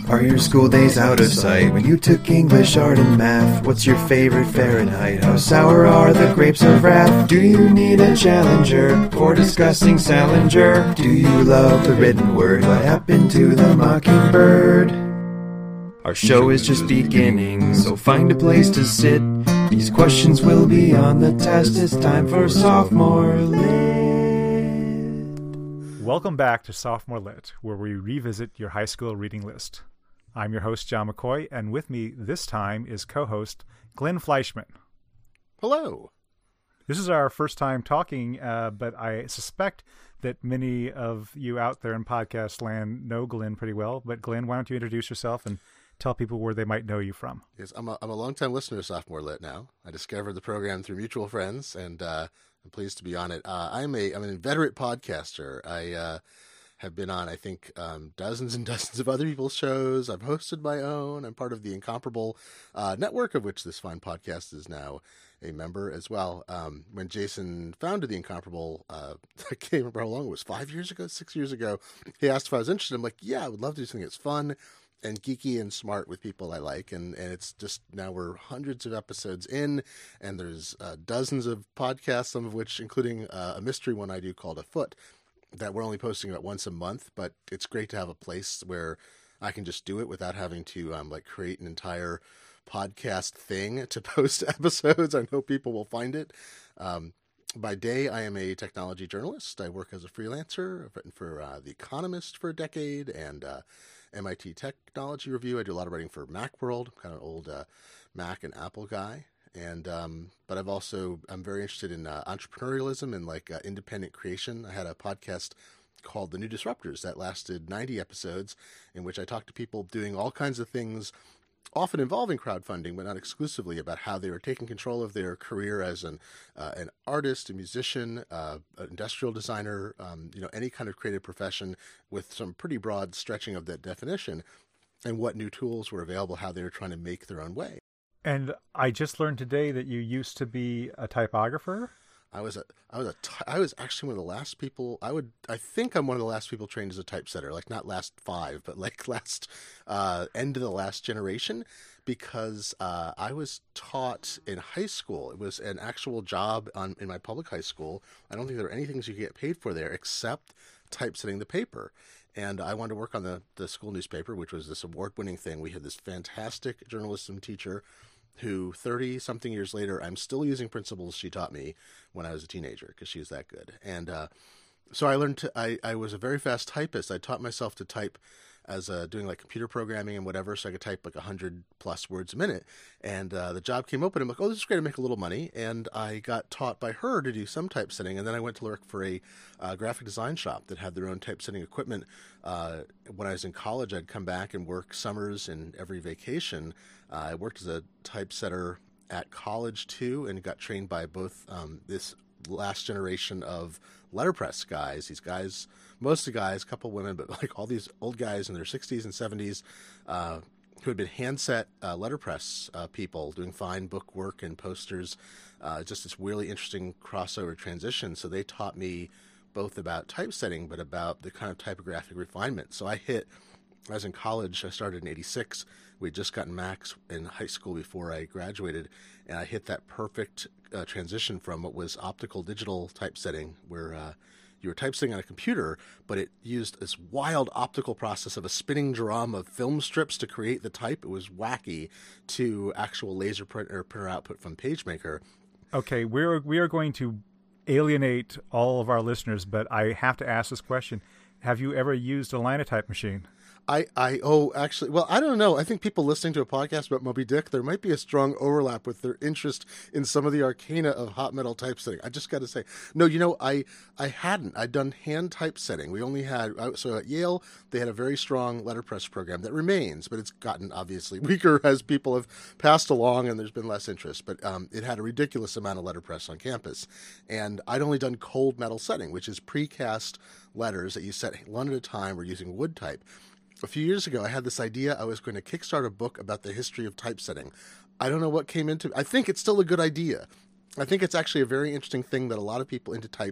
Are your school days out of sight? When you took English, art, and math, what's your favorite Fahrenheit? How sour are the grapes of wrath? Do you need a challenger for discussing Salinger? Do you love the written word? What happened to the mockingbird? Our show is just beginning, so find a place to sit. These questions will be on the test. It's time for Sophomore Lit. Welcome back to Sophomore Lit, where we revisit your high school reading list. I'm your host, John McCoy, and with me this time is co-host Glenn Fleischman. Hello. This is our first time talking, but I suspect that many of you out there in podcast land know Glenn pretty well. But Glenn, why don't you introduce yourself and tell people where they might know you from? Yes, I'm a long-time listener to Sophomore Lit now. I discovered the program through mutual friends, and I'm pleased to be on it. I'm an inveterate podcaster. I have been on, I think, dozens and dozens of other people's shows. I've hosted my own. I'm part of the Incomparable network, of which this fine podcast is now a member as well. When Jason founded the Incomparable, I can't remember how long it was, 5 years ago, 6 years ago, he asked if I was interested. I'm like, yeah, I would love to do something that's fun and geeky and smart with people I like. And it's just, now we're hundreds of episodes in, and there's dozens of podcasts, some of which, including a mystery one I do called Afoot, that we're only posting about once a month, but it's great to have a place where I can just do it without having to create an entire podcast thing to post episodes. I know people will find it. By day, I am a technology journalist. I work as a freelancer. I've written for The Economist for a decade and MIT Technology Review. I do a lot of writing for Macworld. I'm kind of an old Mac and Apple guy. And but I'm very interested in entrepreneurialism and independent creation. I had a podcast called The New Disruptors that lasted 90 episodes, in which I talked to people doing all kinds of things, often involving crowdfunding, but not exclusively, about how they were taking control of their career as an artist, a musician, an industrial designer, any kind of creative profession, with some pretty broad stretching of that definition, and what new tools were available, how they were trying to make their own way. And I just learned today that you used to be a typographer. I was actually one of the last people. I think I'm one of the last people trained as a typesetter, not last five, but last end of the last generation, because I was taught in high school. It was an actual job in my public high school. I don't think there were any things you could get paid for there except typesetting the paper. And I wanted to work on the school newspaper, which was this award-winning thing. We had this fantastic journalism teacher who 30-something years later, I'm still using principles she taught me when I was a teenager, because she was that good. And so I learned I was a very fast typist. I taught myself to type as doing computer programming and whatever, so I could type 100+ words a minute. And the job came open. I'm like, oh, this is great. I make a little money. And I got taught by her to do some typesetting. And then I went to work for a graphic design shop that had their own typesetting equipment. When I was in college, I'd come back and work summers and every vacation. I worked as a typesetter at college too, and got trained by both this last generation of letterpress guys. These guys, mostly guys, a couple women, but all these old guys in their 60s and 70s who had been handset letterpress people doing fine book work and posters. Just this really interesting crossover transition. So they taught me both about typesetting, but about the kind of typographic refinement. So I was in college. I started in '86. We'd just gotten Macs in high school before I graduated, and I hit that perfect transition from what was optical digital typesetting, where you were typesetting on a computer, but it used this wild optical process of a spinning drum of film strips to create the type. It was wacky, to actual laser printer output from PageMaker. Okay, we are going to alienate all of our listeners, but I have to ask this question. Have you ever used a Linotype machine? Actually, I don't know. I think people listening to a podcast about Moby Dick, there might be a strong overlap with their interest in some of the arcana of hot metal typesetting. I just got to say, no, I hadn't. I'd done hand typesetting. We only had, so at Yale, they had a very strong letterpress program that remains, but it's gotten obviously weaker as people have passed along and there's been less interest. But it had a ridiculous amount of letterpress on campus. And I'd only done cold metal setting, which is precast letters that you set one at a time. We're using wood type. A few years ago, I had this idea. I was going to kickstart a book about the history of typesetting. I don't know what came into it. I think it's still a good idea. I think it's actually a very interesting thing that a lot of people into type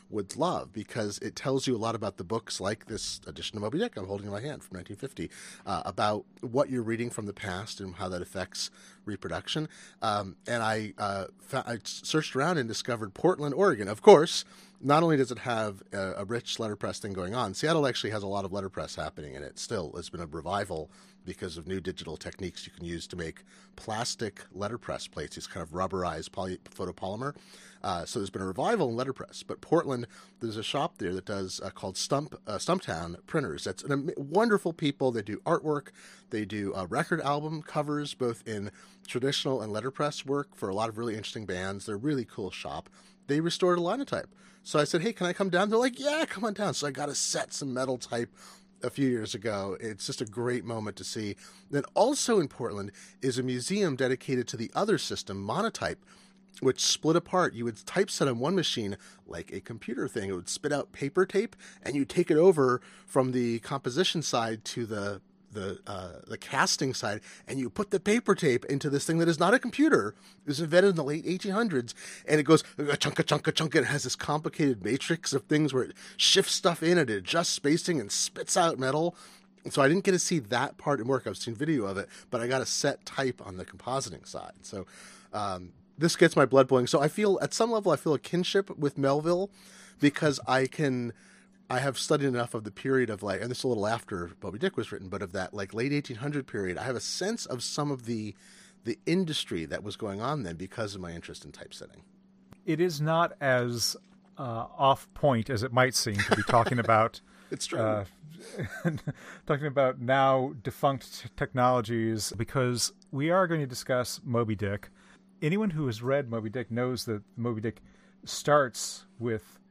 would love, because it tells you a lot about the books, like this edition of Moby Dick I'm holding in my hand from 1950, about what you're reading from the past and how that affects reproduction. And I searched around and discovered Portland, Oregon. Of course, not only does it have a rich letterpress thing going on, Seattle actually has a lot of letterpress happening in it still. It's been a revival because of new digital techniques you can use to make plastic letterpress plates, these kind of rubberized photopolymer. So there's been a revival in letterpress. But Portland, there's a shop there that does called Stumptown Printers. That's wonderful people. They do artwork. They do record album covers, both in traditional and letterpress work for a lot of really interesting bands. They're a really cool shop. They restored a linotype. So I said, hey, can I come down? They're like, yeah, come on down. So I got a set some metal type a few years ago. It's just a great moment to see. Then also in Portland is a museum dedicated to the other system, Monotype, which split apart. You would typeset on one machine like a computer thing. It would spit out paper tape, and you take it over from the composition side to the casting side, and you put the paper tape into this thing that is not a computer. It was invented in the late 1800s, and it goes chunka chunka chunka. It has this complicated matrix of things where it shifts stuff in and it adjusts spacing and spits out metal. So I didn't get to see that part in work. I've seen video of it, but I got a set type on the compositing side. So this gets my blood boiling. So I feel, at some level, I feel a kinship with Melville, because I have studied enough of the period of, like, and this is a little after Moby Dick was written, but of that like late 1800 period. I have a sense of some of the industry that was going on then because of my interest in typesetting. It is not as off point as it might seem to be talking about. It's true. Talking about now defunct technologies, because we are going to discuss Moby Dick. Anyone who has read Moby Dick knows that Moby Dick starts with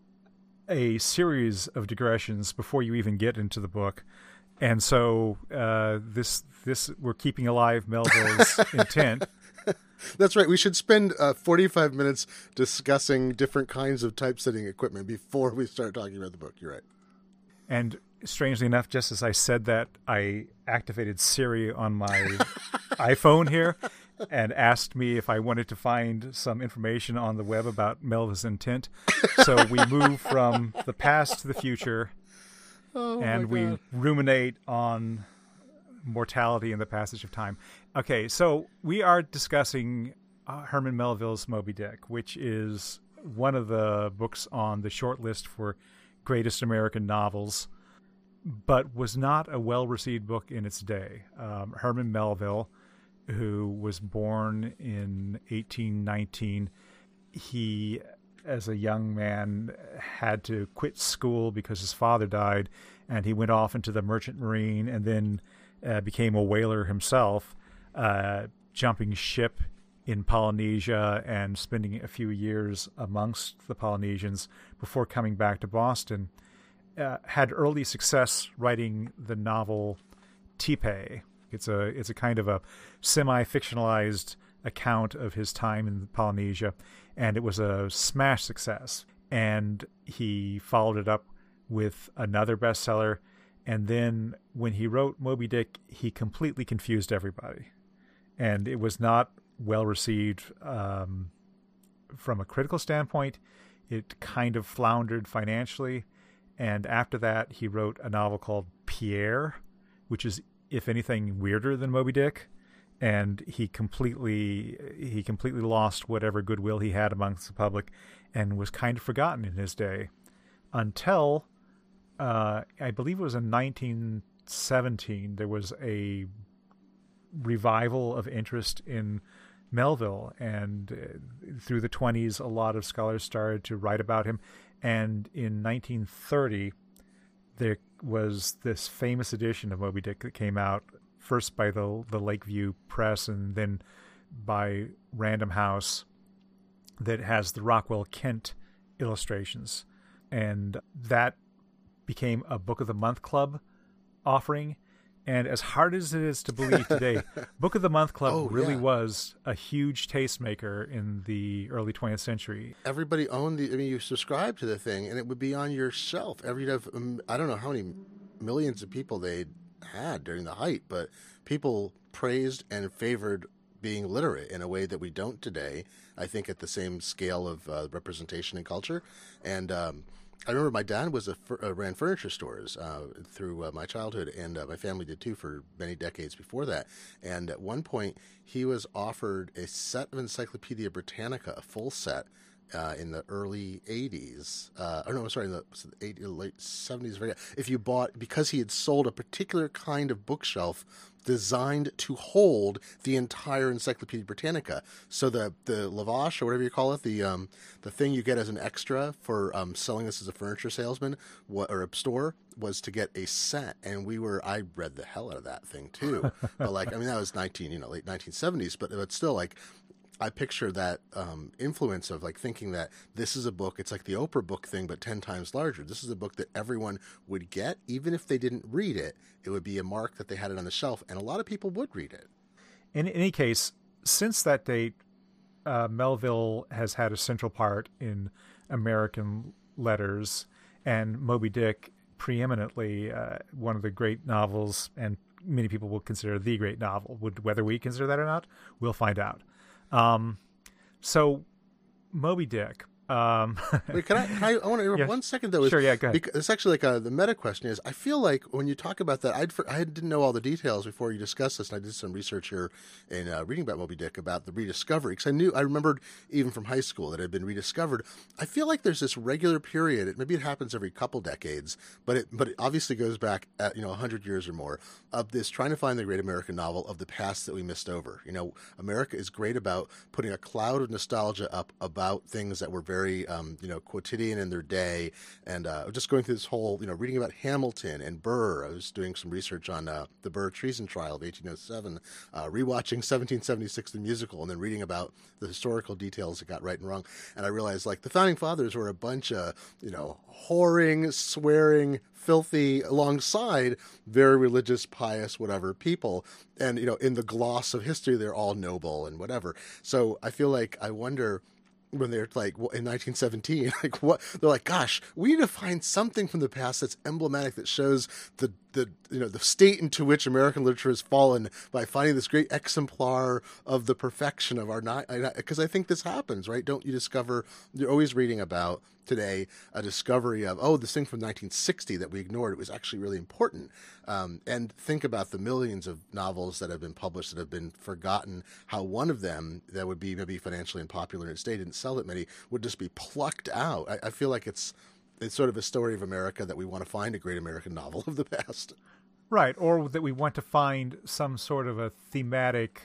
a series of digressions before you even get into the book. And so this we're keeping alive Melville's intent. That's right. We should spend 45 minutes discussing different kinds of typesetting equipment before we start talking about the book. You're right. And strangely enough, just as I said that, I activated Siri on my iPhone here and asked me if I wanted to find some information on the web about Melville's intent. So we move from the past to the future, and we ruminate on mortality and the passage of time. Okay, so we are discussing Herman Melville's Moby Dick, which is one of the books on the short list for greatest American novels, but was not a well-received book in its day. Herman Melville, who was born in 1819, he, as a young man, had to quit school because his father died, and he went off into the merchant marine and then became a whaler himself, jumping ship in Polynesia and spending a few years amongst the Polynesians before coming back to Boston. Had early success writing the novel Tipe. It's a kind of a semi-fictionalized account of his time in Polynesia, and it was a smash success. And he followed it up with another bestseller, and then when he wrote Moby Dick, he completely confused everybody. And it was not well received from a critical standpoint. It kind of floundered financially. And after that, he wrote a novel called Pierre, which is, if anything, weirder than Moby Dick. And he completely lost whatever goodwill he had amongst the public and was kind of forgotten in his day until I believe it was in 1917, there was a revival of interest in Melville, and through the 20s, a lot of scholars started to write about him. And in 1930, there was this famous edition of Moby Dick that came out first by the Lakeview Press and then by Random House, that has the Rockwell Kent illustrations. And that became a Book of the Month Club offering. And as hard as it is to believe today, Book of the Month Club really was a huge tastemaker in the early 20th century. Everybody owned you subscribed to the thing, and it would be on your shelf. I don't know how many millions of people they had during the height, but people praised and favored being literate in a way that we don't today. I think at the same scale of representation and culture. And I remember my dad was ran furniture stores through my childhood, and my family did too for many decades before that. And at one point, he was offered a set of Encyclopedia Britannica, a full set, in the early 80s. In the late 70s. If you bought, because he had sold a particular kind of bookshelf designed to hold the entire Encyclopedia Britannica. So the lavash, or whatever you call it, the thing you get as an extra for selling this as a furniture salesman or a store, was to get a set. And I read the hell out of that thing too. But that was late 1970s, but still, I picture that influence of thinking that this is a book. It's like the Oprah book thing, but 10 times larger. This is a book that everyone would get, even if they didn't read it. It would be a mark that they had it on the shelf, and a lot of people would read it. In any case, since that date, Melville has had a central part in American letters, and Moby Dick preeminently one of the great novels, and many people will consider the great novel. Whether we consider that or not, we'll find out. So Moby Dick. Wait, I want to interrupt 1 second though. Sure, yeah, go ahead. Because it's actually the meta question is, I feel like when you talk about that, I didn't know all the details before you discussed this, and I did some research here in reading about Moby Dick about the rediscovery, because I remembered even from high school that it had been rediscovered. I feel like there's this regular period. Maybe it happens every couple decades, but it obviously goes back at 100 years or more, of this trying to find the great American novel of the past that we missed over. America is great about putting a cloud of nostalgia up about things that were very quotidian in their day, and just going through this whole, reading about Hamilton and Burr. I was doing some research on the Burr treason trial of 1807, rewatching 1776 the musical, and then reading about the historical details that got right and wrong. And I realized the founding fathers were a bunch of whoring, swearing, filthy, alongside very religious, pious, whatever people. And in the gloss of history, they're all noble and whatever. So I feel I wonder, when they're in 1917, what they're gosh, we need to find something from the past that's emblematic, that shows the state into which American literature has fallen, by finding this great exemplar of the perfection of our because I think this happens, right? Don't you discover, you're always reading about today a discovery of, this thing from 1960 that we ignored, it was actually really important. And think about the millions of novels that have been published that have been forgotten, how one of them that would be maybe financially unpopular and today didn't sell that many, would just be plucked out. I feel like it's sort of a story of America, that we want to find a great American novel of the past. Right, or that we want to find some sort of a thematic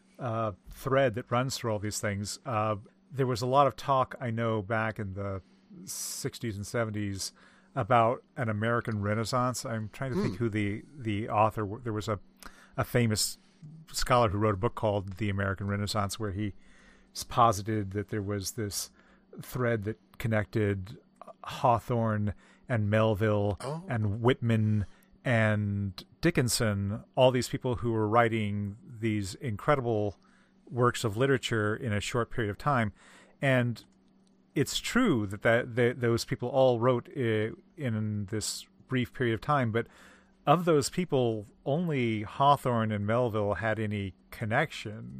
thread that runs through all these things. There was a lot of talk, I know, back in the 60s and 70s about an American Renaissance. I'm trying to think who the author. There was a famous scholar who wrote a book called The American Renaissance, where he posited that there was this thread that connected Hawthorne and Melville and Whitman and Dickinson, all these people who were writing these incredible works of literature in a short period of time. And it's true that those people all wrote in this brief period of time, but of those people, only Hawthorne and Melville had any connection.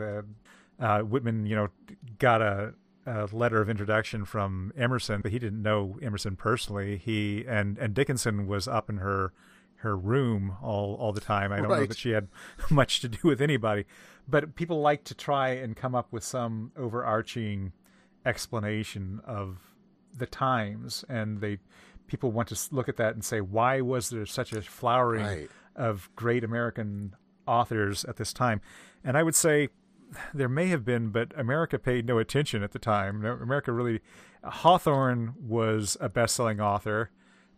Whitman, got a letter of introduction from Emerson, but he didn't know Emerson personally. He and Dickinson was up in her room all the time. I don't know that she had much to do with anybody, but people like to try and come up with some overarching explanation of the times, and people want to look at that and say, why was there such a flowering of great American authors at this time? And I would say there may have been, but America paid no attention at the time. America really, Hawthorne was a best-selling author.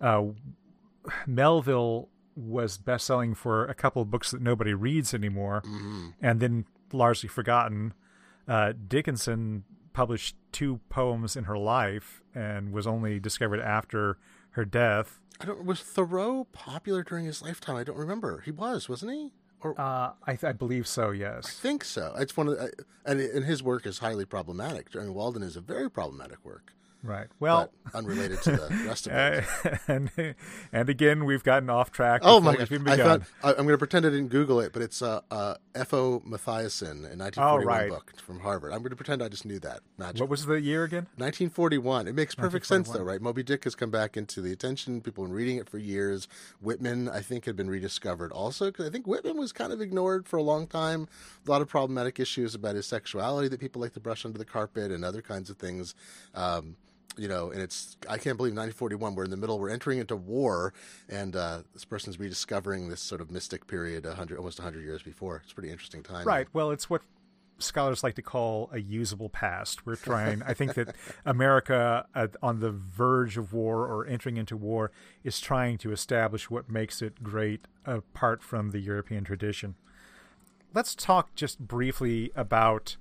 Melville was best-selling for a couple of books that nobody reads anymore, and then largely forgotten. Dickinson published 2 poems in her life and was only discovered after her death. Was Thoreau popular during his lifetime? I don't remember. He wasn't he? Or I believe so, yes. I think so. It's one of and his work is highly problematic. And Walden is a very problematic work. Right. Well, but unrelated to the rest of it. and again, we've gotten off track. Oh my gosh! I'm going to pretend I didn't Google it, but it's F.O. Mathiasson, a 1941 book from Harvard. I'm going to pretend I just knew that. Magic. What was the year again? 1941. It makes perfect sense, though, right? Moby Dick has come back into the attention. People have been reading it for years. Whitman, I think, had been rediscovered also, because I think Whitman was kind of ignored for a long time. A lot of problematic issues about his sexuality that people like to brush under the carpet and other kinds of things. And I can't believe 1941, we're in the middle, we're entering into war, and this person's rediscovering this sort of mystic period almost 100 years before. It's a pretty interesting time. Right. Well, it's what scholars like to call a usable past. We're trying, I think that America on the verge of war or entering into war is trying to establish what makes it great apart from the European tradition. Let's talk just briefly about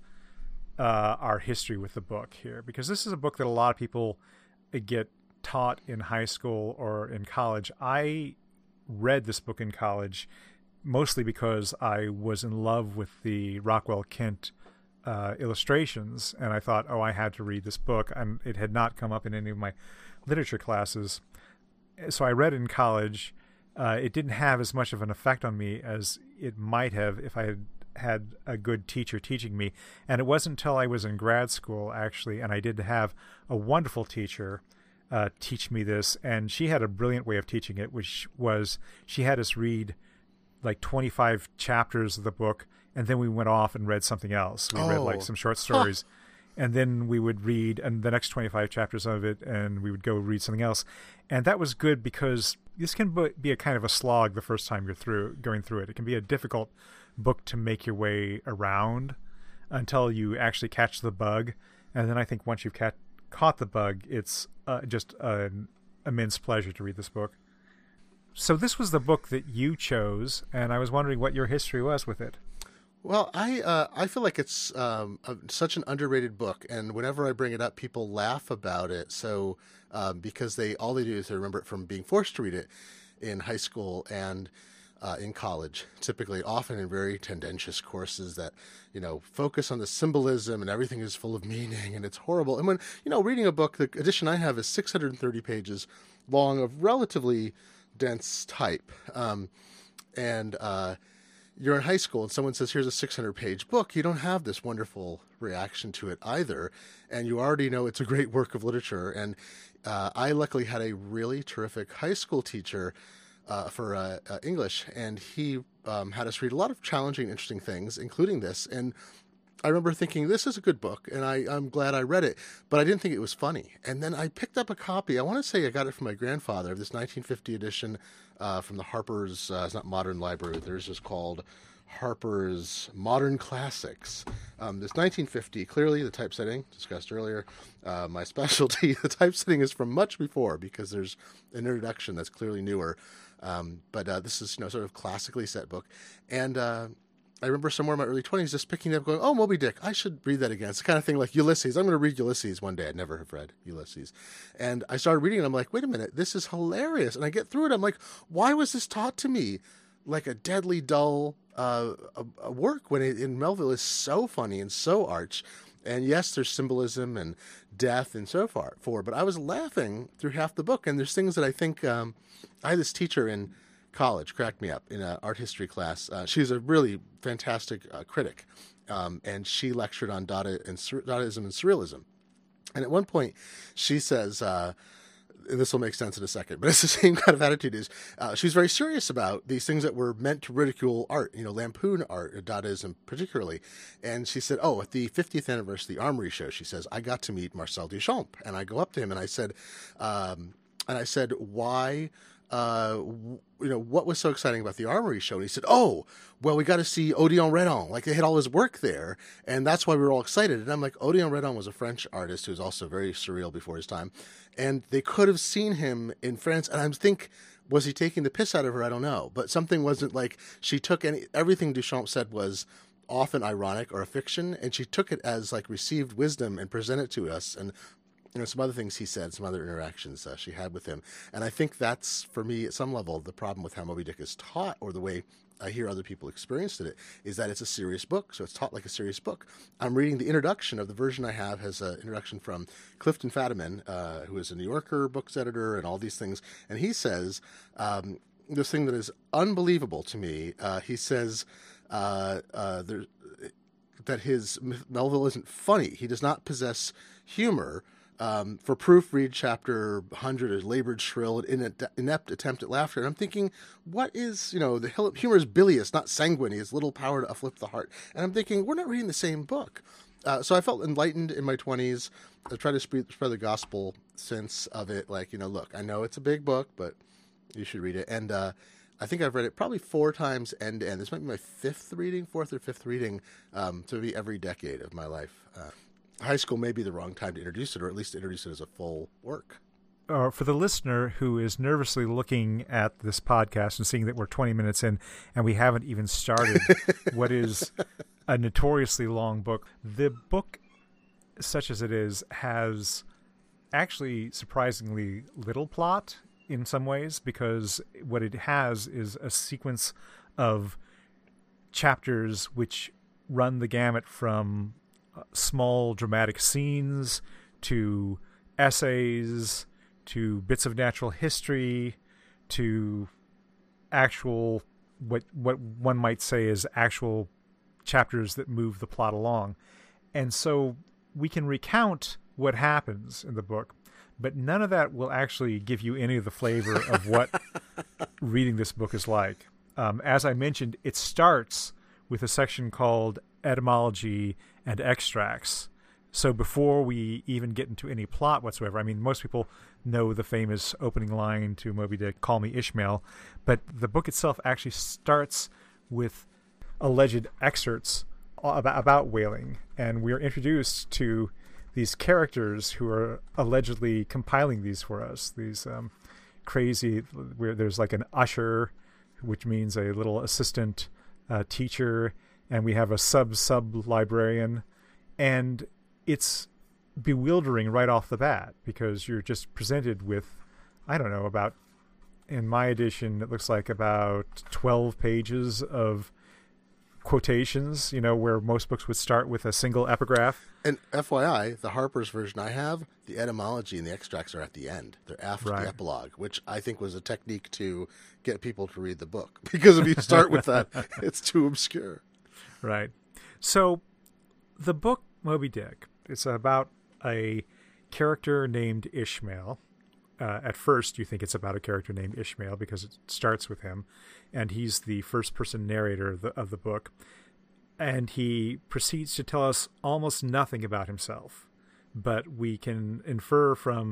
our history with the book here, because this is a book that a lot of people get taught in high school or in college. I read this book in college mostly because I was in love with the Rockwell Kent illustrations, and I thought, I had to read this book, and it had not come up in any of my literature classes. So I read it in college. It didn't have as much of an effect on me as it might have if I had a good teacher teaching me. And it wasn't until I was in grad school, actually, and I did have a wonderful teacher teach me this, and she had a brilliant way of teaching it, which was she had us read like 25 chapters of the book, and then we went off and read something else. We read like some short stories, and then we would read and the next 25 chapters of it, and we would go read something else. And that was good, because this can be a kind of a slog the first time you're going through it. It can be a difficult book to make your way around until you actually catch the bug, and then I think once you've caught the bug, it's just an immense pleasure to read this book. So this was the book that you chose, and I was wondering what your history was with it. Well, I feel like it's such an underrated book, and whenever I bring it up, people laugh about it. So because all they do is they remember it from being forced to read it in high school and in college, typically, often in very tendentious courses that, focus on the symbolism and everything is full of meaning and it's horrible. And when, reading a book, the edition I have is 630 pages long of relatively dense type. And you're in high school and someone says, here's a 600-page book. You don't have this wonderful reaction to it either. And you already know it's a great work of literature. And I luckily had a really terrific high school teacher for English, and he had us read a lot of challenging, interesting things, including this. And I remember thinking, this is a good book, and I'm glad I read it, but I didn't think it was funny. And then I picked up a copy. I want to say I got it from my grandfather, this 1950 edition from the Harper's, it's not Modern Library, theirs is called Harper's Modern Classics. This 1950, clearly the typesetting, discussed earlier, my specialty, the typesetting is from much before, because there's an introduction that's clearly newer. But this is, sort of classically set book. And I remember somewhere in my early 20s just picking it up going, Moby Dick, I should read that again. It's the kind of thing like Ulysses. I'm going to read Ulysses one day. I'd never have read Ulysses. And I started reading it. I'm like, wait a minute, this is hilarious. And I get through it. I'm like, why was this taught to me like a deadly dull a work when in Melville is so funny and so arch? And yes, there's symbolism and death and so far. But I was laughing through half the book. And there's things that I think I had this teacher in college cracked me up in an art history class. She's a really fantastic critic, and she lectured on Dadaism and Surrealism. And at one point, she says, this will make sense in a second, but it's the same kind of attitude. Is she's very serious about these things that were meant to ridicule art, lampoon art, Dadaism particularly. And she said, at the 50th anniversary of the Armory show, she says, I got to meet Marcel Duchamp. And I go up to him and I said, why? What was so exciting about the Armory show? And he said, we got to see Odilon Redon. Like, they had all his work there, and that's why we were all excited. And I'm like, Odilon Redon was a French artist who was also very surreal before his time, and they could have seen him in France. And I think, was he taking the piss out of her? I don't know. But something wasn't like she took everything Duchamp said was often ironic or a fiction, and she took it as like received wisdom and presented it to us. And some other things he said, some other interactions she had with him. And I think that's, for me, at some level, the problem with how Moby Dick is taught, or the way I hear other people experienced it, is that it's a serious book. So it's taught like a serious book. I'm reading the introduction of the version I have, has an introduction from Clifton Fadiman, who is a New Yorker books editor and all these things. And he says this thing that is unbelievable to me. He says that Melville isn't funny. He does not possess humor. For proof, read chapter 100, a labored, shrill, and inept attempt at laughter. And I'm thinking, what is, the humor is bilious, not sanguine. He has little power to uplift the heart. And I'm thinking, we're not reading the same book. So I felt enlightened in my 20s. I tried to spread the gospel sense of it. Like, look, I know it's a big book, but you should read it. And I think I've read it probably 4 times end to end. This might be my 4th or 5th reading, to be every decade of my life. High school may be the wrong time to introduce it, or at least to introduce it as a full work. For the listener who is nervously looking at this podcast and seeing that we're 20 minutes in and we haven't even started what is a notoriously long book, the book, such as it is, has actually surprisingly little plot in some ways, because what it has is a sequence of chapters which run the gamut from small dramatic scenes to essays to bits of natural history to actual what one might say is actual chapters that move the plot along. And so we can recount what happens in the book, but none of that will actually give you any of the flavor of what reading this book is like. As I mentioned, it starts with a section called Etymology and Extracts. So before we even get into any plot whatsoever, I mean, most people know the famous opening line to Moby Dick, "Call me Ishmael," but the book itself actually starts with alleged excerpts about whaling, and we're introduced to these characters who are allegedly compiling these for us. These crazy, where there's like an usher, which means a little assistant teacher, and we have a sub librarian, and it's bewildering right off the bat because you're just presented with, I don't know, about, in my edition, it looks like about 12 pages of quotations, where most books would start with a single epigraph. And FYI, the Harper's version I have, the etymology and the extracts are at the end. They're after the epilogue, which I think was a technique to get people to read the book. Because if you start with that, it's too obscure. Right. So the book Moby Dick, it's about a character named Ishmael. At first, you think it's about a character named Ishmael because it starts with him, and he's the first-person narrator of the book. And he proceeds to tell us almost nothing about himself, but we can infer from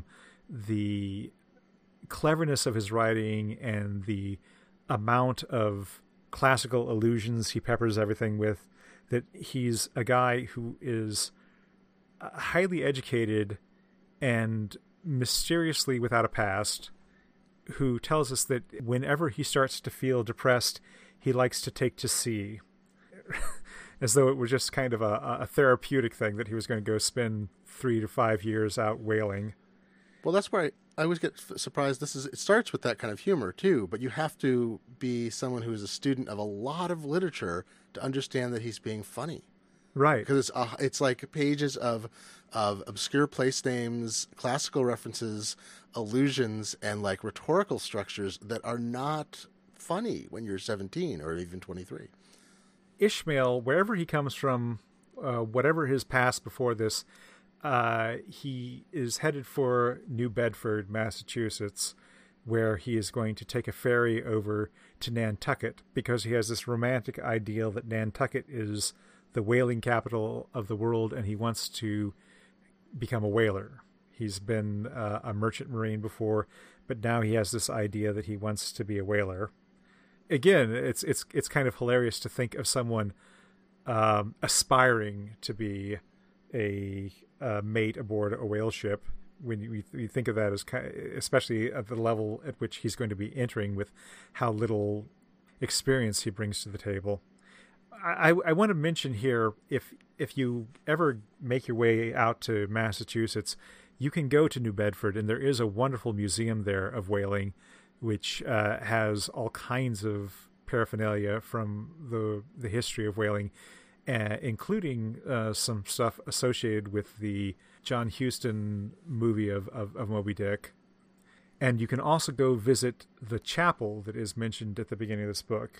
the cleverness of his writing and the amount of classical allusions he peppers everything with that he's a guy who is highly educated and mysteriously without a past, who tells us that whenever he starts to feel depressed, he likes to take to sea. As though it were just kind of a therapeutic thing that he was going to go spend 3 to 5 years out whaling. Well, that's why I always get surprised. It starts with that kind of humor too, but you have to be someone who is a student of a lot of literature to understand that he's being funny. Right. Because it's like pages of obscure place names, classical references, allusions, and like rhetorical structures that are not funny when you're 17 or even 23. Ishmael, wherever he comes from, whatever his past before this, he is headed for New Bedford, Massachusetts, where he is going to take a ferry over to Nantucket because he has this romantic ideal that Nantucket is the whaling capital of the world, and he wants to become a whaler. He's been a merchant marine before, but now he has this idea that he wants to be a whaler. Again, it's kind of hilarious to think of someone aspiring to be a mate aboard a whale ship. When you think of that as especially at the level at which he's going to be entering with how little experience he brings to the table. I want to mention here, if you ever make your way out to Massachusetts, you can go to New Bedford, and there is a wonderful museum there of whaling, which has all kinds of paraphernalia from the history of whaling, including some stuff associated with the John Huston movie of Moby Dick. And you can also go visit the chapel that is mentioned at the beginning of this book.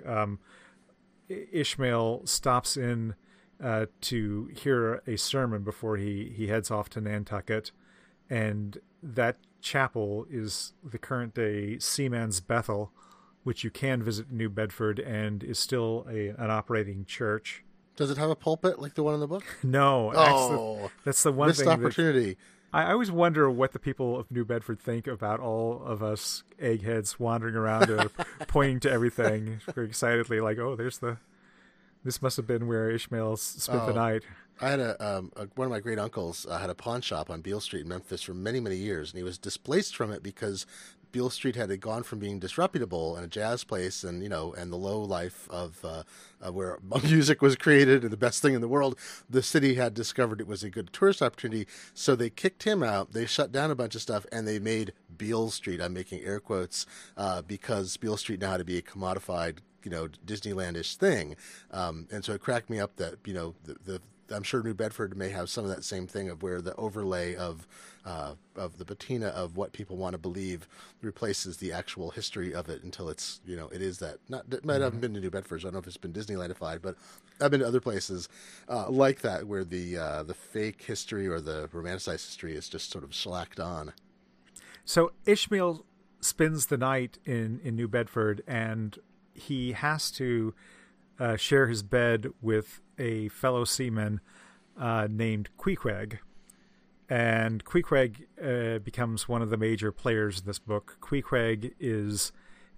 Ishmael stops in to hear a sermon before he heads off to Nantucket, and that chapel is the current day Seaman's Bethel, which you can visit in New Bedford and is still an operating church. Does it have a pulpit like the one in the book? No. That's the one missed thing. Opportunity. I always wonder what the people of New Bedford think about all of us eggheads wandering around pointing to everything very excitedly, like, oh, this must have been where Ishmael spent the night. I had one of my great uncles had a pawn shop on Beale Street in Memphis for many, many years, and he was displaced from it because Beale Street had gone from being disreputable and a jazz place, and and the low life of where music was created and the best thing in the world. The city had discovered it was a good tourist opportunity, so they kicked him out. They shut down a bunch of stuff, and they made Beale Street. I'm making air quotes because Beale Street now had to be a commodified, Disneylandish thing, and so it cracked me up that the I'm sure New Bedford may have some of that same thing of where the overlay of the patina of what people want to believe replaces the actual history of it until it's it is that. I haven't been to New Bedford, so I don't know if it's been Disneylandified, but I've been to other places like that where the fake history or the romanticized history is just sort of slacked on. So Ishmael spends the night in New Bedford, and he has to share his bed with a fellow seaman named Queequeg. And Queequeg becomes one of the major players in this book. Queequeg is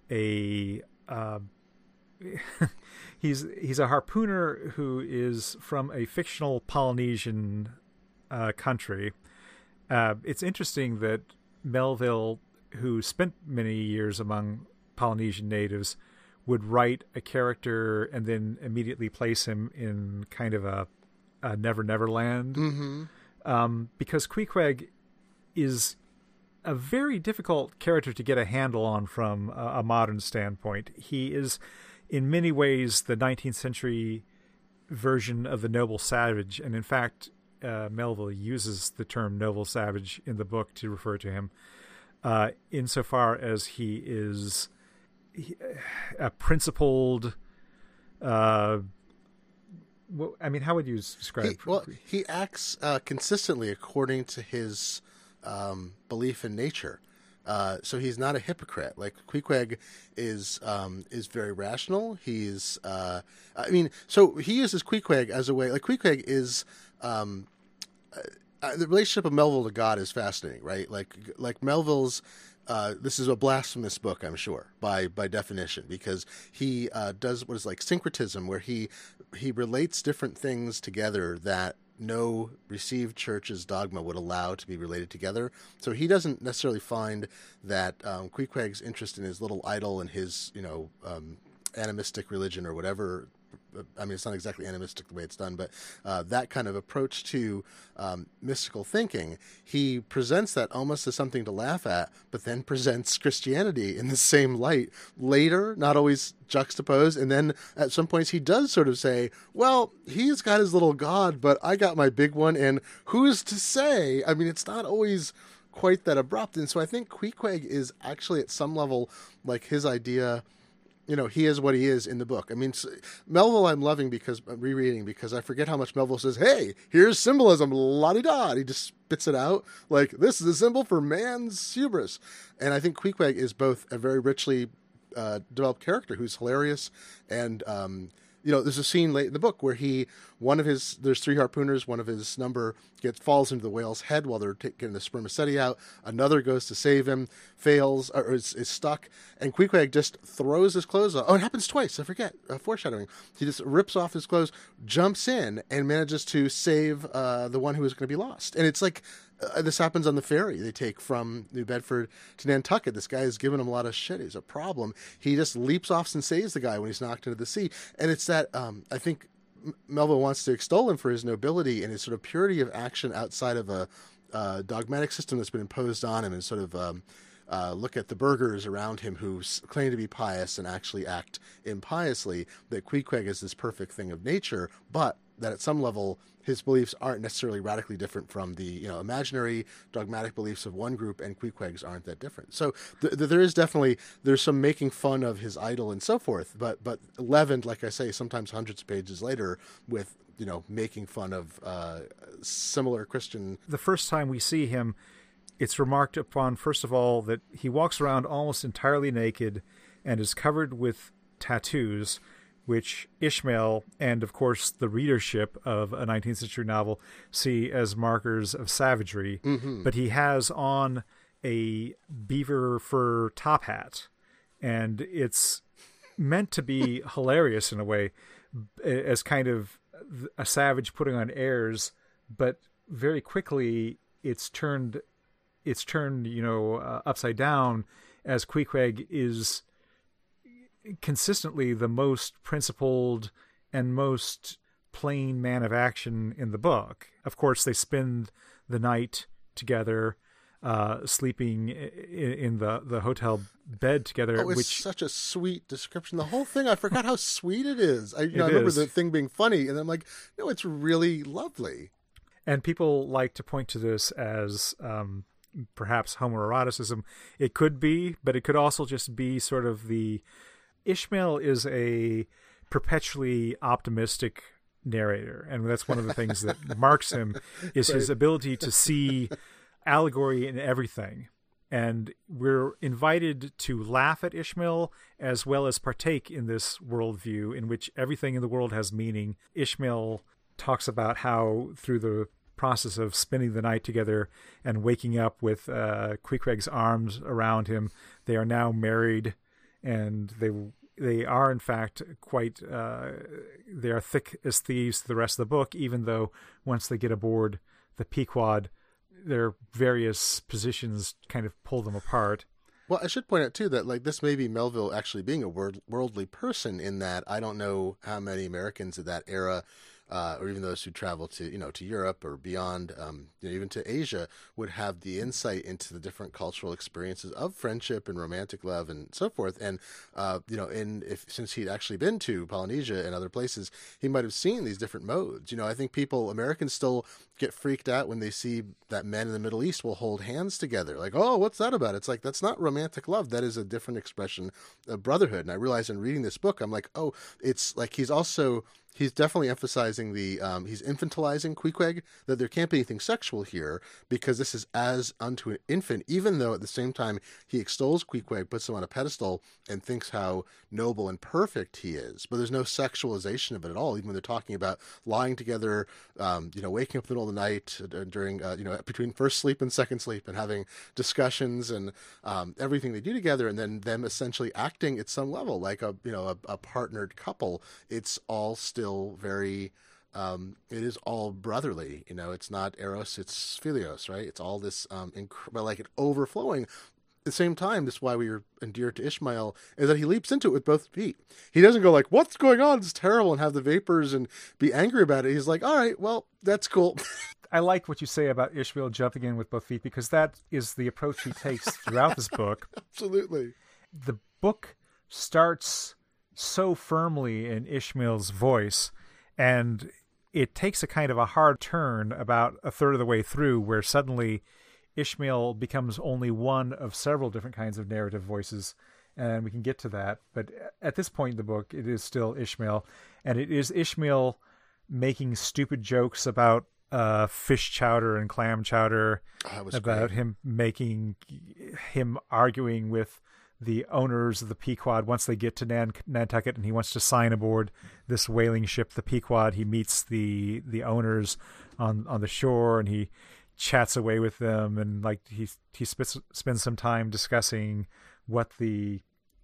he's a harpooner who is from a fictional Polynesian country. It's interesting that Melville, who spent many years among Polynesian natives, would write a character and then immediately place him in kind of a Never Never Land. Mm-hmm. Because Queequeg is a very difficult character to get a handle on from a modern standpoint. He is, in many ways, the 19th century version of the noble savage, and in fact, Melville uses the term noble savage in the book to refer to him, insofar as he is a principled. How would you describe? He acts consistently according to his belief in nature. So he's not a hypocrite. Like Queequeg is very rational. He's, so he uses Queequeg as a way. Like Queequeg is, the relationship of Melville to God is fascinating, right? Like Melville's. This is a blasphemous book, I'm sure, by definition, because he does what is like syncretism, where he relates different things together that no received church's dogma would allow to be related together. So he doesn't necessarily find that Queequeg's interest in his little idol and his animistic religion or whatever. I mean, it's not exactly animistic the way it's done, but that kind of approach to mystical thinking, he presents that almost as something to laugh at, but then presents Christianity in the same light later, not always juxtaposed. And then at some points he does sort of say, well, he's got his little God, but I got my big one, and who's to say? I mean, it's not always quite that abrupt. And so I think Queequeg is actually at some level like his idea. He is what he is in the book. I mean, Melville I'm loving because I'm rereading, because I forget how much Melville says, hey, here's symbolism, la-di-da. He just spits it out like, this is a symbol for man's hubris. And I think Queequeg is both a very richly developed character who's hilarious and there's a scene late in the book where there's three harpooners, one of his number falls into the whale's head while they're getting the spermaceti out. Another goes to save him, fails, or is stuck, and Queequeg just throws his clothes off. Oh, it happens twice. I forget. Foreshadowing. He just rips off his clothes, jumps in, and manages to save the one who is going to be lost. And it's like, this happens on the ferry they take from New Bedford to Nantucket. This guy is giving him a lot of shit. He's a problem. He just leaps off and saves the guy when he's knocked into the sea. And it's that, I think Melville wants to extol him for his nobility and his sort of purity of action outside of a dogmatic system that's been imposed on him, and sort of look at the burghers around him who claim to be pious and actually act impiously, that Queequeg is this perfect thing of nature, but that at some level his beliefs aren't necessarily radically different from the imaginary dogmatic beliefs of one group, and Queequeg's aren't that different. So there's some making fun of his idol and so forth, but leavened, like I say, sometimes hundreds of pages later with making fun of similar Christian. The first time we see him, it's remarked upon, first of all, that he walks around almost entirely naked and is covered with tattoos, which Ishmael and, of course, the readership of a 19th century novel see as markers of savagery. Mm-hmm. But he has on a beaver fur top hat, and it's meant to be hilarious in a way, as kind of a savage putting on airs, but very quickly it's turned upside down, as Queequeg is consistently the most principled and most plain man of action in the book. Of course, they spend the night together, sleeping in the hotel bed together. Oh, it's such a sweet description. The whole thing, I forgot how sweet it is. I remember the thing being funny, and I'm like, no, it's really lovely. And people like to point to this as perhaps homoeroticism. It could be, but it could also just be sort of Ishmael is a perpetually optimistic narrator, and that's one of the things that marks him is his ability to see allegory in everything. And we're invited to laugh at Ishmael as well as partake in this worldview in which everything in the world has meaning. Ishmael talks about how through the process of spending the night together and waking up with Queequeg's arms around him, they are now married, and they are in fact quite they are thick as thieves the rest of the book, even though once they get aboard the Pequod, their various positions kind of pull them apart. Well, I should point out too that this may be Melville actually being a worldly person, in that I don't know how many Americans of that era, or even those who travel to to Europe or beyond, even to Asia, would have the insight into the different cultural experiences of friendship and romantic love and so forth. And since he'd actually been to Polynesia and other places, he might have seen these different modes. I think Americans still get freaked out when they see that men in the Middle East will hold hands together. Like, oh, what's that about? It's like, that's not romantic love. That is a different expression of brotherhood. And I realized in reading this book, I'm like, oh, it's like he's definitely emphasizing he's infantilizing Queequeg, that there can't be anything sexual here because this is as unto an infant, even though at the same time he extols Queequeg, puts him on a pedestal, and thinks how noble and perfect he is. But there's no sexualization of it at all, even when they're talking about lying together, waking up in the middle of the night during, between first sleep and second sleep, and having discussions and everything they do together, and then them essentially acting at some level like a partnered couple. It's all still very, it is all brotherly. It's not eros, it's philios, right? It's all this like it overflowing. At the same time, this is why we are endeared to Ishmael, is that he leaps into it with both feet. He doesn't go like, what's going on? It's terrible, and have the vapors and be angry about it. He's like, all right, well, that's cool. I like what you say about Ishmael jumping in with both feet, because that is the approach he takes throughout this book. Absolutely. The book starts so firmly in Ishmael's voice, and it takes a kind of a hard turn about a third of the way through, where suddenly Ishmael becomes only one of several different kinds of narrative voices, and we can get to that. But at this point in the book, it is still Ishmael, and it is Ishmael making stupid jokes about fish chowder and clam chowder, about great. him arguing with the owners of the Pequod once they get to Nantucket, and he wants to sign aboard this whaling ship, the Pequod. He meets the owners on the shore, and he chats away with them, and like he spends some time discussing what the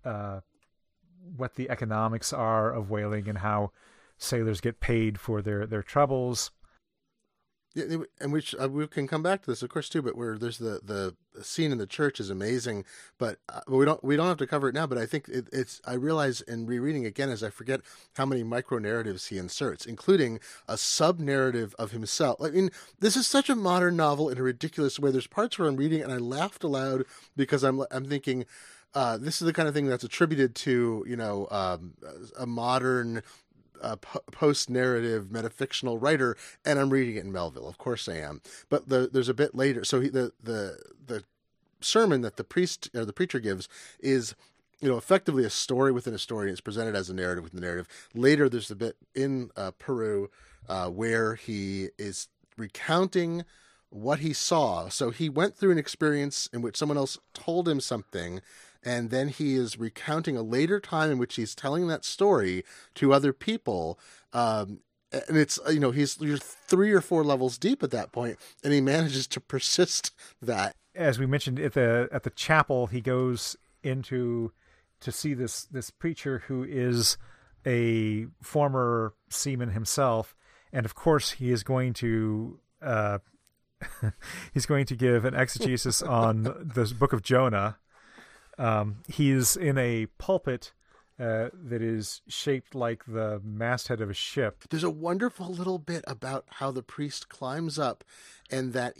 economics are of whaling and how sailors get paid for their troubles. Yeah, and we can come back to this, of course, too. But where there's the scene in the church is amazing, but we don't have to cover it now. But I think it's I realize in rereading again as I forget how many micro narratives he inserts, including a sub narrative of himself. I mean, this is such a modern novel in a ridiculous way. There's parts where I'm reading and I laughed aloud because I'm thinking. This is the kind of thing that's attributed to, a modern post-narrative metafictional writer, and I'm reading it in Melville. Of course I am. But there's a bit later. So the sermon that the priest or the preacher gives is, effectively a story within a story. And it's presented as a narrative within the narrative. Later, there's a bit in Peru where he is recounting what he saw. So he went through an experience in which someone else told him something, and then he is recounting a later time in which he's telling that story to other people. And it's, you're 3 or 4 levels deep at that point, and he manages to persist that. As we mentioned at the chapel, he goes into to see this preacher who is a former seaman himself. And of course he is going to, he's going to give an exegesis on the book of Jonah. He's in a pulpit that is shaped like the masthead of a ship. There's a wonderful little bit about how the priest climbs up, and that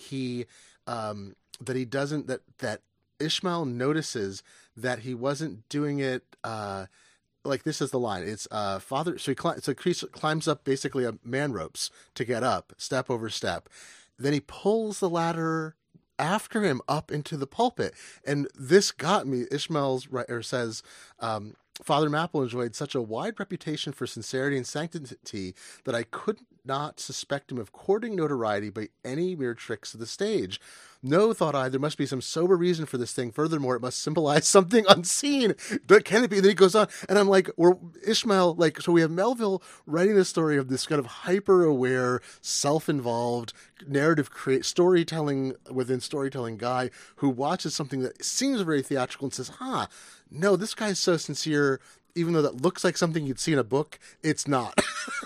that Ishmael notices that he wasn't doing it. Like this is the line. It's Father. So Christ climbs up basically on man ropes to get up, step over step. Then he pulls the ladder after him up into the pulpit. And this got me. Ishmael's writer says, Father Mapple enjoyed such a wide reputation for sincerity and sanctity that I could not suspect him of courting notoriety by any mere tricks of the stage. No, thought I, there must be some sober reason for this thing. Furthermore, it must symbolize something unseen. But can it be? Then he goes on, and I'm like, Ishmael, so we have Melville writing the story of this kind of hyper-aware, self-involved, narrative storytelling within storytelling guy who watches something that seems very theatrical and says, no, this guy's so sincere, even though that looks like something you'd see in a book, it's not.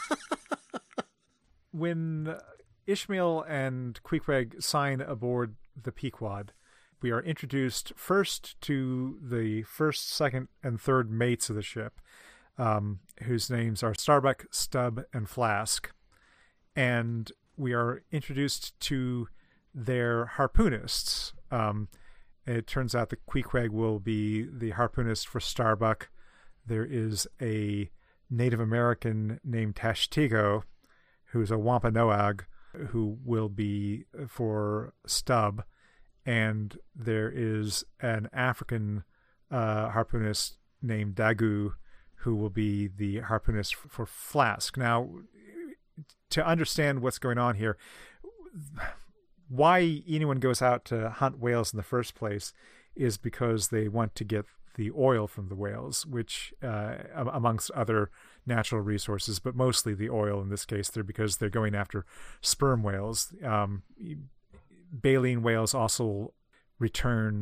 When Ishmael and Queequeg sign aboard the Pequod, we are introduced first to the first, second, and third mates of the ship, whose names are Starbuck, Stubb, and Flask. And we are introduced to their harpoonists. It turns out that Queequeg will be the harpoonist for Starbuck. There is a Native American named Tashtigo, who's a Wampanoag, who will be for Stubb. And there is an African harpoonist named Dagu, who will be the harpoonist for Flask. Now, to understand what's going on here, why anyone goes out to hunt whales in the first place is because they want to get the oil from the whales, which amongst other natural resources, but mostly the oil in this case, because they're going after sperm whales. Baleen whales also return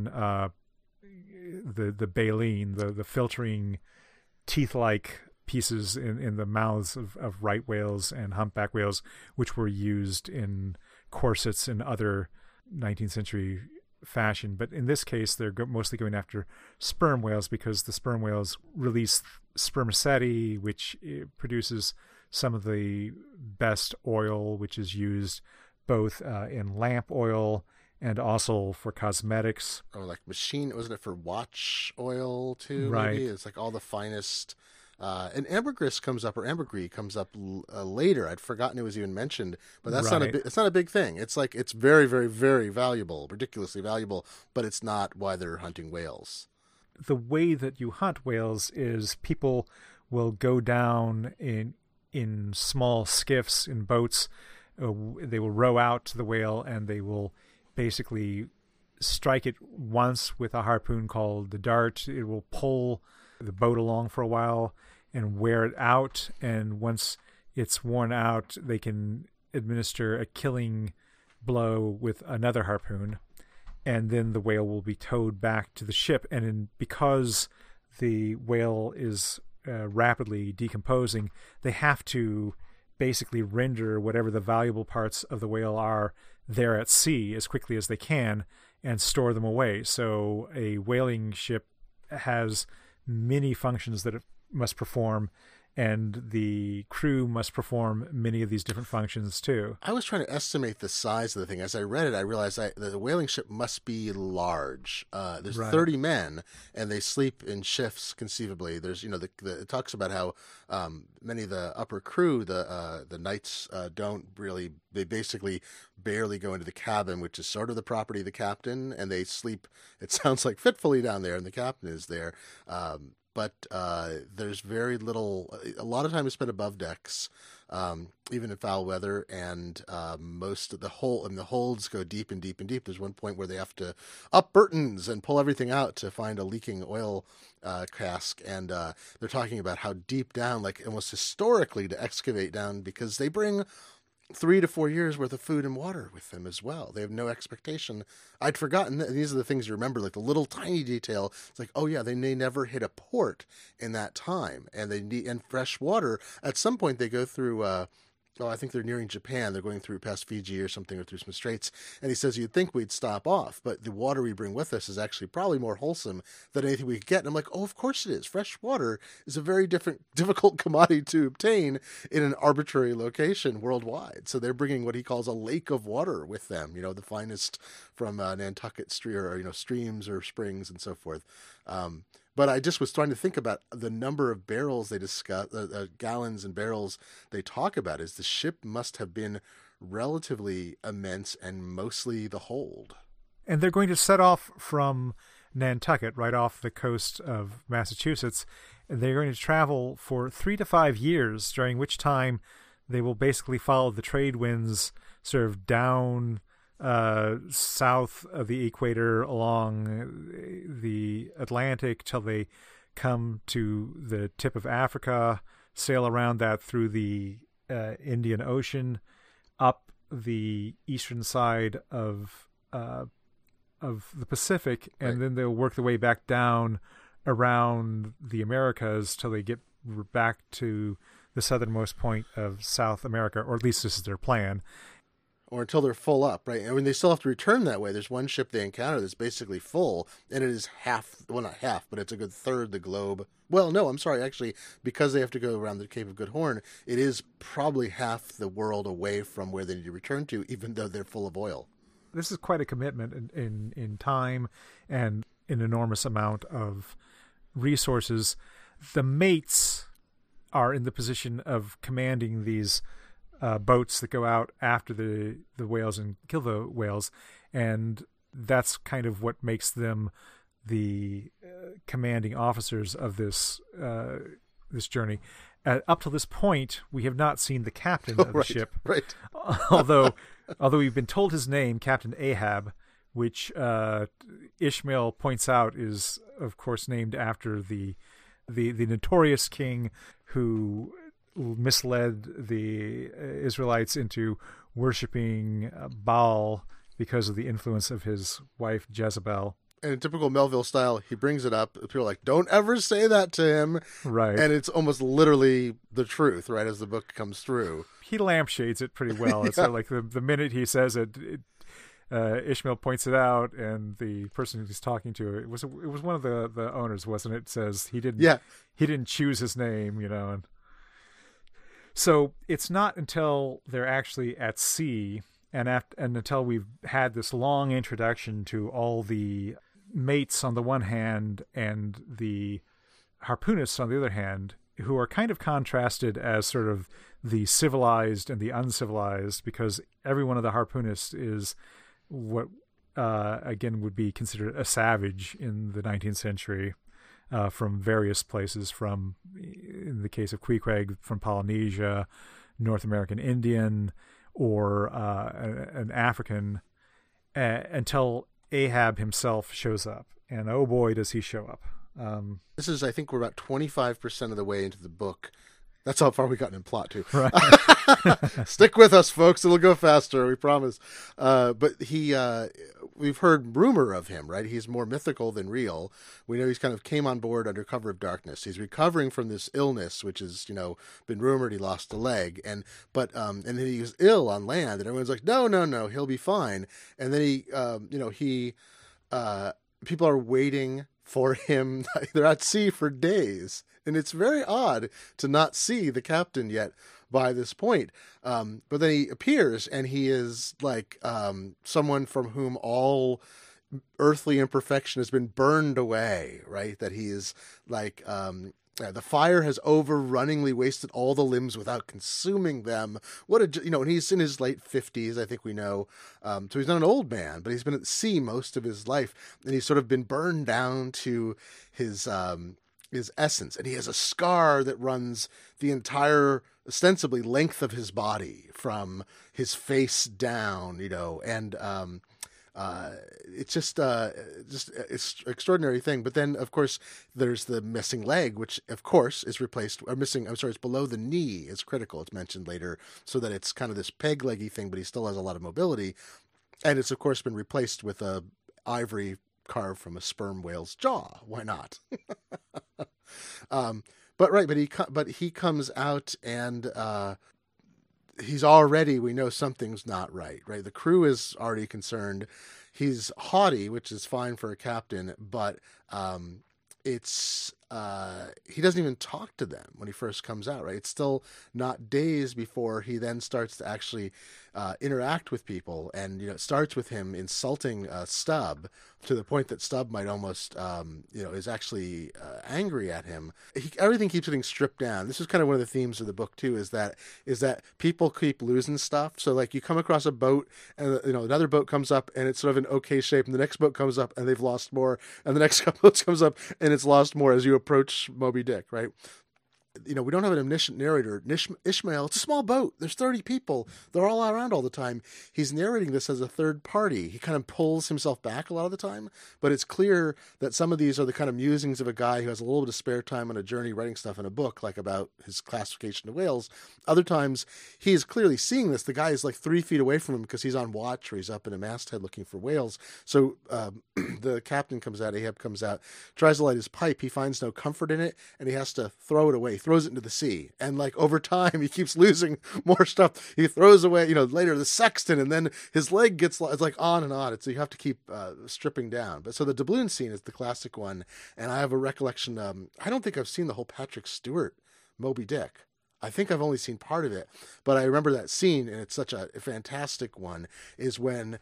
the baleen, the filtering teeth-like pieces in the mouths of right whales and humpback whales, which were used in corsets and other 19th century fashion. But in this case, they're mostly going after sperm whales because the sperm whales release spermaceti, which produces some of the best oil, which is used both in lamp oil and also for cosmetics. Oh, like machine, wasn't it for watch oil too? Right. Maybe it's like all the finest. And ambergris comes up, or ambergris comes up later. I'd forgotten it was even mentioned, but that's right. It's not a big thing. It's like it's very, very, very valuable, ridiculously valuable, but it's not why they're hunting whales. The way that you hunt whales is people will go down in small skiffs, in boats. They will row out to the whale and they will basically strike it once with a harpoon called the dart. It will pull the boat along for a while and wear it out, and once it's worn out, they can administer a killing blow with another harpoon, and then the whale will be towed back to the ship. And because the whale is rapidly decomposing, they have to basically render whatever the valuable parts of the whale are there at sea as quickly as they can and store them away. So a whaling ship has many functions that it must perform, and the crew must perform many of these different functions too. I was trying to estimate the size of the thing. As I read it, I realized that the whaling ship must be large. There's 30 men, and they sleep in shifts conceivably. There's, it talks about how many of the upper crew, the knights, don't really. They basically barely go into the cabin, which is sort of the property of the captain, and they sleep. It sounds like fitfully down there, and the captain is there. But there's very little. A lot of time is spent above decks, even in foul weather, and most of the holds go deep and deep and deep. There's one point where they have to up Burtons and pull everything out to find a leaking oil cask, and they're talking about how deep down, like almost historically, to excavate down, because they bring 3 to 4 years worth of food and water with them as well. They have no expectation. I'd forgotten that. These are the things you remember, like the little tiny detail. It's like, oh yeah, they may never hit a port in that time, and they need fresh water. At some point, they go through. I think they're nearing Japan. They're going through past Fiji or something, or through some straits. And he says, you'd think we'd stop off, but the water we bring with us is actually probably more wholesome than anything we could get. And I'm like, oh, of course it is. Fresh water is a very difficult commodity to obtain in an arbitrary location worldwide. So they're bringing what he calls a lake of water with them, the finest from Nantucket streams or springs and so forth. But I just was trying to think about the number of barrels they discuss, gallons and barrels they talk about. Is the ship must have been relatively immense and mostly the hold. And they're going to set off from Nantucket, right off the coast of Massachusetts. They're going to travel for 3 to 5 years, during which time they will basically follow the trade winds sort of down south of the equator along the Atlantic till they come to the tip of Africa, sail around that through the Indian Ocean, up the eastern side of the Pacific, and then they'll work their way back down around the Americas till they get back to the southernmost point of South America, or at least this is their plan. Or until they're full up, right? I mean, they still have to return that way. There's one ship they encounter that's basically full, and it is not half, but it's a good third the globe. Well, no, I'm sorry, actually, because they have to go around the Cape of Good Horn, it is probably half the world away from where they need to return to, even though they're full of oil. This is quite a commitment in time and an enormous amount of resources. The mates are in the position of commanding these boats that go out after the whales and kill the whales, and that's kind of what makes them the commanding officers of this journey. Up to this point, we have not seen the captain of the ship, right? although we've been told his name, Captain Ahab, which Ishmael points out is, of course, named after the notorious king who misled the Israelites into worshiping Baal because of the influence of his wife Jezebel. And in typical Melville style, he brings it up. People are like, don't ever say that to him. Right. And it's almost literally the truth, right, as the book comes through. He lampshades it pretty well. It's sort of like the minute he says it, Ishmael points it out, and the person he's talking to, it was one of the owners, wasn't it? Says he didn't choose his name, and so it's not until they're actually at sea and until we've had this long introduction to all the mates on the one hand and the harpoonists on the other hand, who are kind of contrasted as sort of the civilized and the uncivilized, because every one of the harpoonists is what again would be considered a savage in the 19th century. From various places, from, in the case of Queequeg, from Polynesia, North American Indian, or an African, until Ahab himself shows up. And oh boy, does he show up. This is, I think, we're about 25% of the way into the book. That's how far we gotten in plot, too. Right. Stick with us, folks. It'll go faster, we promise. But he, we've heard rumor of him, right? He's more mythical than real. We know he's kind of came on board under cover of darkness. He's recovering from this illness, which is, been rumored he lost a leg, and then he was ill on land, and everyone's like, no, he'll be fine. And then people are waiting for him. They're at sea for days, and it's very odd to not see the captain yet by this point. But then he appears, and he is like someone from whom all earthly imperfection has been burned away, right? That he is like the fire has overrunningly wasted all the limbs without consuming them. And he's in his late 50s, I think we know. So he's not an old man, but he's been at sea most of his life, and he's sort of been burned down to his essence. And he has a scar that runs the entire, ostensibly, length of his body from his face down, and it's just it's extraordinary thing. But then, of course, there's the missing leg, which of course is replaced, it's below the knee. It's critical. It's mentioned later, so that it's kind of this peg leggy thing, but he still has a lot of mobility. And it's of course been replaced with a ivory carved from a sperm whale's jaw. Why not? But he comes out, and he's already, we know something's not right? The crew is already concerned. He's haughty, which is fine for a captain, but he doesn't even talk to them when he first comes out, right? It's still not days before he then starts to actually interact with people, and it starts with him insulting Stubb to the point that Stubb might almost is actually angry at him. Everything keeps getting stripped down. This is kind of one of the themes of the book too, is that people keep losing stuff. So like you come across a boat, and another boat comes up and it's sort of in okay shape, and the next boat comes up and they've lost more, and the next couple boats comes up and it's lost more as you approach Moby Dick, right? We don't have an omniscient narrator. Ishmael, it's a small boat. There's 30 people. They're all around all the time. He's narrating this as a third party. He kind of pulls himself back a lot of the time, but it's clear that some of these are the kind of musings of a guy who has a little bit of spare time on a journey writing stuff in a book, like about his classification of whales. Other times, he is clearly seeing this. The guy is like 3 feet away from him because he's on watch, or he's up in a masthead looking for whales. So the captain comes out, Ahab comes out, tries to light his pipe. He finds no comfort in it, and he has to throw it away. Throws it into the sea, and like over time he keeps losing more stuff. He throws away, later the sextant, and then his leg gets, it's like on and on. So you have to keep stripping down. But so the doubloon scene is the classic one, and I have a recollection. I don't think I've seen the whole Patrick Stewart Moby Dick. I think I've only seen part of it, but I remember that scene, and it's such a fantastic one. Is when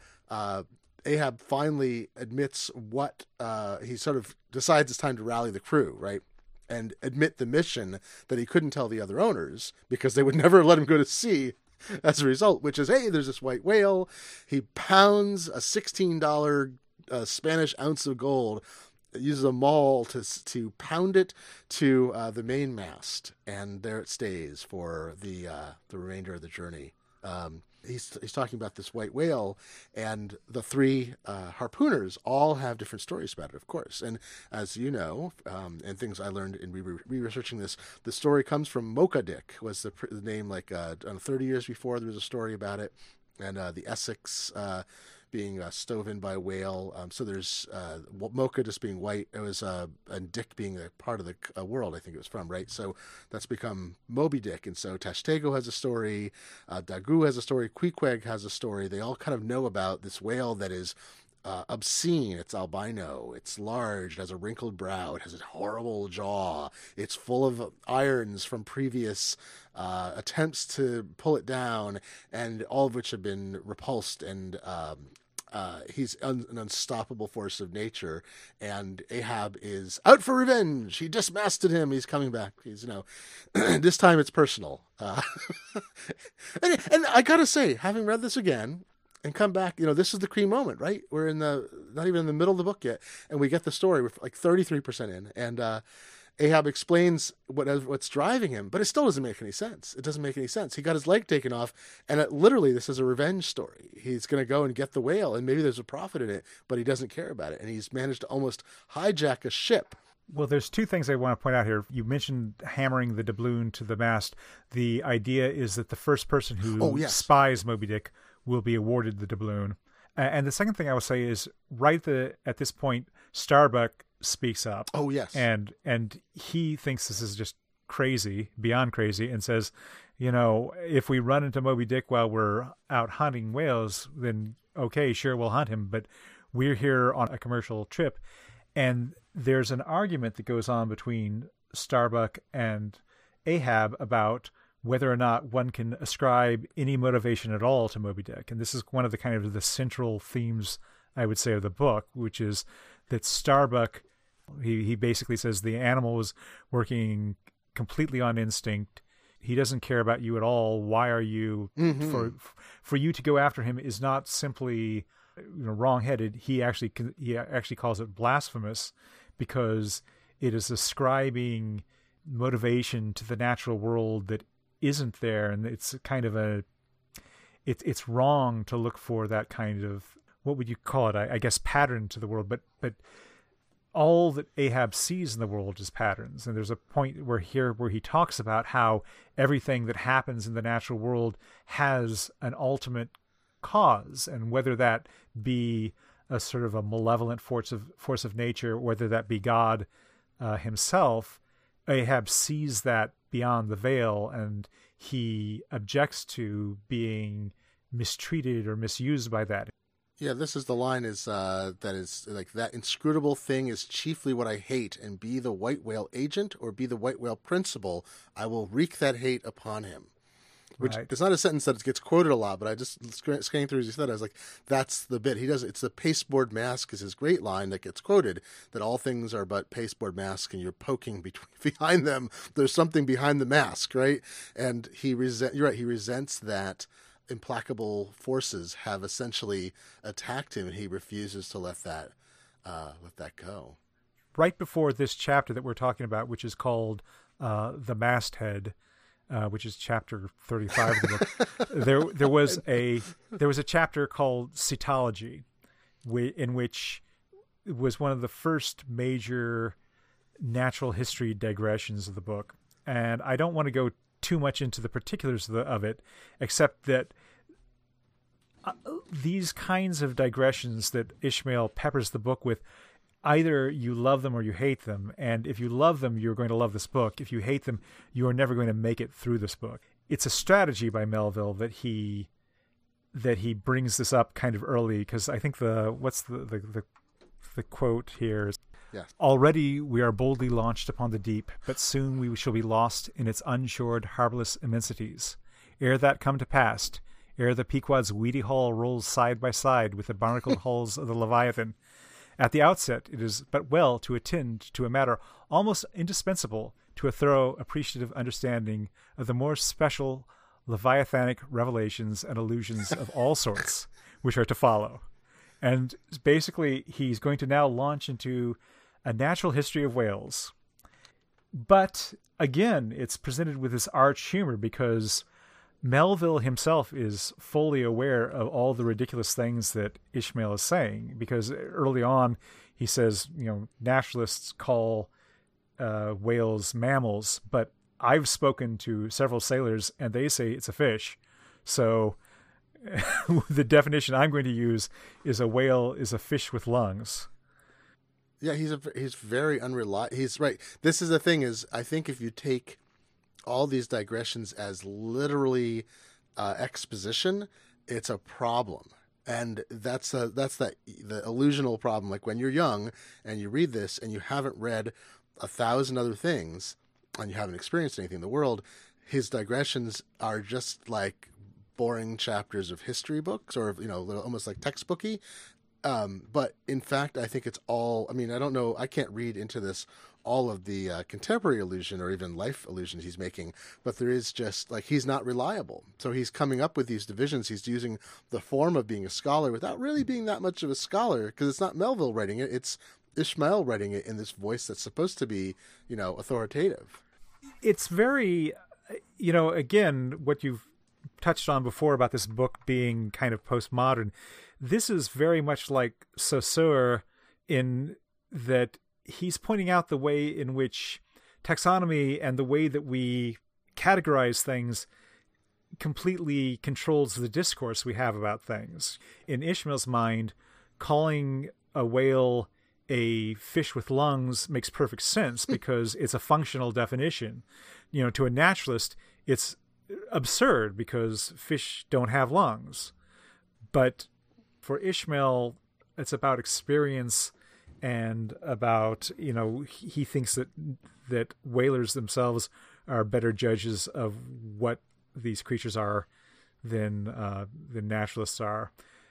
Ahab finally admits what he sort of decides it's time to rally the crew, right? And admit the mission that he couldn't tell the other owners because they would never let him go to sea as a result, which is, hey, there's this white whale. He pounds a $16 Spanish ounce of gold, uses a maul to pound it to the mainmast, and there it stays for the remainder of the journey. He's talking about this white whale, and the 3 harpooners all have different stories about it, of course. And as you know, and things I learned in re-researching this, the story comes from Mocha Dick, was the name, 30 years before there was a story about it, and the Essex being stove in by a whale. So there's Mocha just being white. It was and Dick being a part of the world, I think it was from, right? So that's become Moby Dick. And so Tashtego has a story, Daggoo has a story, Queequeg has a story. They all kind of know about this whale that is obscene. It's albino. It's large. It has a wrinkled brow. It has a horrible jaw. It's full of irons from previous attempts to pull it down, and all of which have been repulsed. And he's an unstoppable force of nature, and Ahab is out for revenge. He dismasted him. He's coming back. He's, this time it's personal. And I gotta say, having read this again and come back, this is the cream moment, right? We're not even in the middle of the book yet, and we get the story. We're like 33% in, and Ahab explains what's driving him, but it still doesn't make any sense. It doesn't make any sense. He got his leg taken off, and literally this is a revenge story. He's going to go and get the whale, and maybe there's a profit in it, but he doesn't care about it, and he's managed to almost hijack a ship. Well, there's 2 things I want to point out here. You mentioned hammering the doubloon to the mast. The idea is that the first person who spies Moby Dick will be awarded the doubloon. And the second thing I will say is at this point, Starbuck speaks up. Oh, yes. And he thinks this is just crazy, beyond crazy, and says, if we run into Moby Dick while we're out hunting whales, then okay, sure, we'll hunt him, but we're here on a commercial trip. And there's an argument that goes on between Starbuck and Ahab about whether or not one can ascribe any motivation at all to Moby Dick. And this is one of the kind of the central themes, I would say, of the book, which is that Starbuck, he basically says the animal is working completely on instinct. He doesn't care about you at all. Why are you, for you to go after him is not simply wrong-headed. He actually calls it blasphemous, because it is ascribing motivation to the natural world that isn't there, and it's kind of it's wrong to look for that kind of, what would you call it? I guess pattern to the world, but all that Ahab sees in the world is patterns. And there's a point where he talks about how everything that happens in the natural world has an ultimate cause, and whether that be a sort of a malevolent force of nature, whether that be God himself, Ahab sees that beyond the veil, and he objects to being mistreated or misused by that. Yeah, this is the line that is like, that inscrutable thing is chiefly what I hate, and be the white whale agent or be the white whale principal, I will wreak that hate upon him. Which is not a sentence that gets quoted a lot, but I just scanning through as you said, I was like, that's the bit. He does, it's the pasteboard mask is his great line that gets quoted, that all things are but pasteboard masks and you're poking behind them. There's something behind the mask, right? And you're right, he resents that implacable forces have essentially attacked him, and he refuses to let that go. Right before this chapter that we're talking about, which is called The Masthead, which is chapter 35 of the book, there was a chapter called Cetology, in which it was one of the first major natural history digressions of the book. And I don't want to go too much into the particulars of it, except that these kinds of digressions that Ishmael peppers the book with, either you love them or you hate them. And if you love them, you're going to love this book. If you hate them, you are never going to make it through this book. It's a strategy by Melville that he brings this up kind of early, because I think the quote here is, yes. Already we are boldly launched upon the deep, but soon we shall be lost in its unshored, harborless immensities. Ere that come to pass, ere the Pequod's weedy hull rolls side by side with the barnacled hulls of the Leviathan, at the outset, it is but well to attend to a matter almost indispensable to a thorough appreciative understanding of the more special Leviathanic revelations and allusions of all sorts, which are to follow. And basically, he's going to now launch into a natural history of whales. But again, it's presented with this arch humor, because Melville himself is fully aware of all the ridiculous things that Ishmael is saying, because early on he says, naturalists call whales mammals, but I've spoken to several sailors and they say it's a fish. So the definition I'm going to use is a whale is a fish with lungs. Yeah, he's very unreliable. He's right. This is the thing, is I think if you take all these digressions as literally exposition, it's a problem. And that's the illusional problem. Like when you're young and you read this and you haven't read 1,000 other things and you haven't experienced anything in the world, his digressions are just like boring chapters of history books, or almost like textbooky. But in fact, I think it's all, I don't know, I can't read into this all of the contemporary illusion or even life illusions he's making, but there is just, like, he's not reliable. So he's coming up with these divisions. He's using the form of being a scholar without really being that much of a scholar, because it's not Melville writing it, it's Ishmael writing it in this voice that's supposed to be, authoritative. It's very, again, what you've touched on before about this book being kind of postmodern, this is very much like Saussure in that he's pointing out the way in which taxonomy and the way that we categorize things completely controls the discourse we have about things. In Ishmael's mind, calling a whale a fish with lungs makes perfect sense because it's a functional definition. To a naturalist, it's absurd because fish don't have lungs. But for Ishmael, it's about experience and about, he thinks that whalers themselves are better judges of what these creatures are than naturalists are.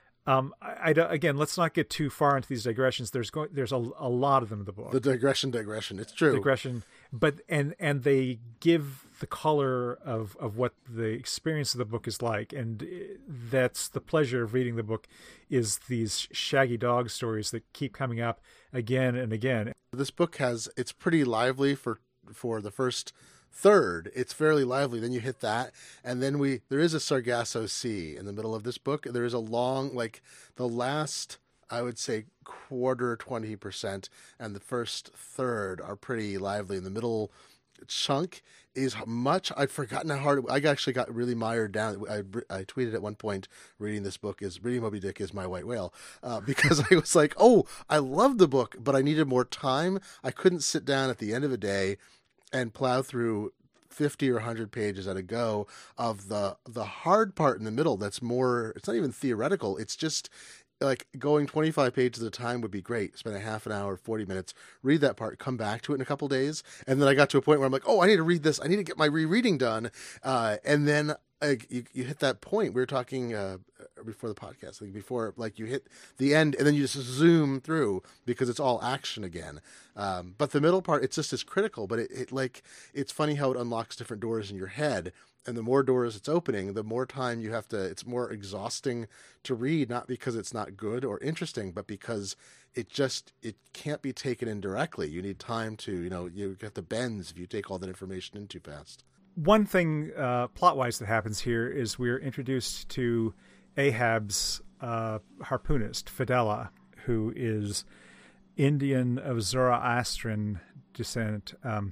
Again, let's not get too far into these digressions. There's a lot of them in the book. The digression. It's true. Digression, but and they give the color of what the experience of the book is like, and that's the pleasure of reading the book, is these shaggy dog stories that keep coming up again and again. This book it's pretty lively for the first third. It's fairly lively. Then you hit that, and then there is a Sargasso Sea in the middle of this book. There is a long, the last, I would say, quarter, 20%, and the first third are pretty lively. In the middle chunk is much. I'd forgotten how hard. I actually got really mired down. I tweeted at one point, reading Moby Dick is my white whale, because I was like, oh, I love the book, but I needed more time. I couldn't sit down at the end of a day and plow through 50 or 100 pages at a go of the hard part in the middle. That's more, it's not even theoretical. It's just like going 25 pages at a time would be great. Spend a half an hour, 40 minutes, read that part, come back to it in a couple days. And then I got to a point where I'm like, oh, I need to read this. I need to get my rereading done. And then you hit that point. We were talking before the podcast, you hit the end and then you just zoom through because it's all action again. But the middle part, it's just as critical, but it's funny how it unlocks different doors in your head. And the more doors it's opening, the more time you have to, it's more exhausting to read, not because it's not good or interesting, but because it can't be taken in directly. You need time to, you get the bends if you take all that information in too fast. One thing plot-wise that happens here is we're introduced to Ahab's harpoonist, Fedela, who is Indian of Zoroastrian descent.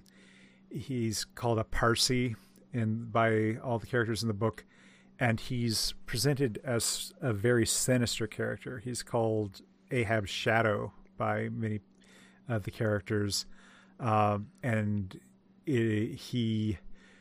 He's called a Parsi by all the characters in the book, and he's presented as a very sinister character. He's called Ahab's Shadow by many of the characters, and he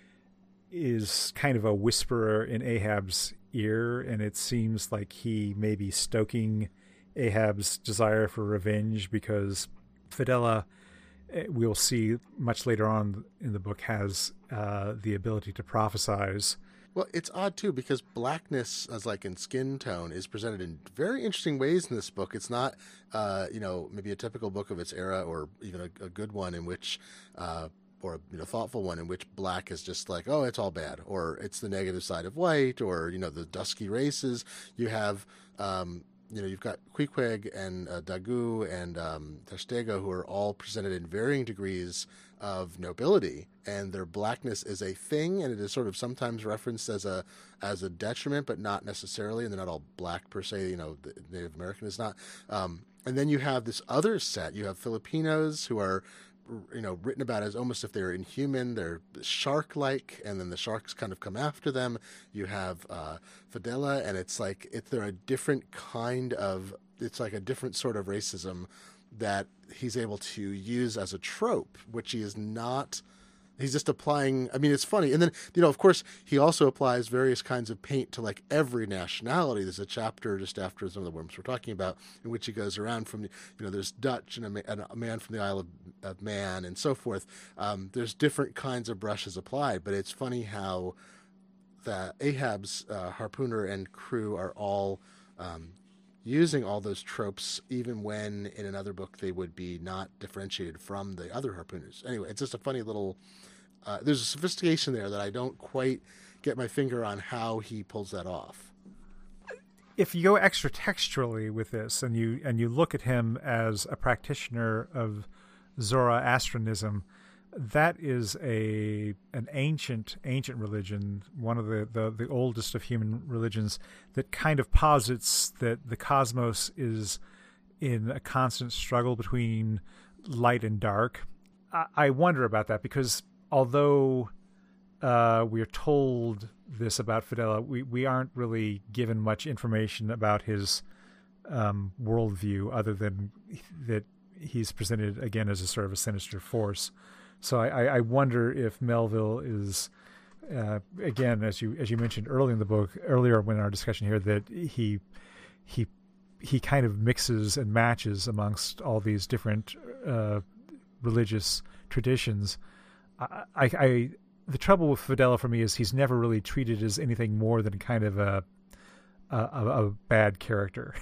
is kind of a whisperer in Ahab's ear, and it seems like he may be stoking Ahab's desire for revenge because Fedela, we'll see much later on in the book, has the ability to prophesize. Well, it's odd, too, because blackness, as in skin tone, is presented in very interesting ways in this book. It's not, maybe a typical book of its era or even a good one in which, or a thoughtful one in which black is just oh, it's all bad, or it's the negative side of white, or, the dusky races. You have, you've got Queequeg and Dagu and Testego, who are all presented in varying degrees of nobility, and their blackness is a thing, and it is sort of sometimes referenced as a detriment, but not necessarily, and they're not all black per se. The Native American is not. And then you have this other set. You have Filipinos who are written about as almost if they're inhuman, they're shark-like, and then the sharks kind of come after them. You have Fedela, and they're a different kind of, it's like a different sort of racism that he's able to use as a trope, which he is not. He's just applying. I mean, it's funny. And then, of course, he also applies various kinds of paint to every nationality. There's a chapter just after some of the worms we're talking about in which he goes around from, there's Dutch and a man from the Isle of Man and so forth. There's different kinds of brushes applied, but it's funny how the Ahab's harpooner and crew are all using all those tropes, even when in another book they would be not differentiated from the other harpooners. Anyway, it's just a funny little. There's a sophistication there that I don't quite get my finger on how he pulls that off. If you go extra textually with this, and you look at him as a practitioner of Zoroastrianism, that is an ancient religion, one of the oldest of human religions, that kind of posits that the cosmos is in a constant struggle between light and dark. I wonder about that, because although we are told this about Fedele, we aren't really given much information about his worldview other than that he's presented again as a sort of a sinister force. So I wonder if Melville is again, as you mentioned earlier when our discussion here, that he kind of mixes and matches amongst all these different religious traditions. The trouble with Fedele for me is he's never really treated as anything more than kind of a bad character,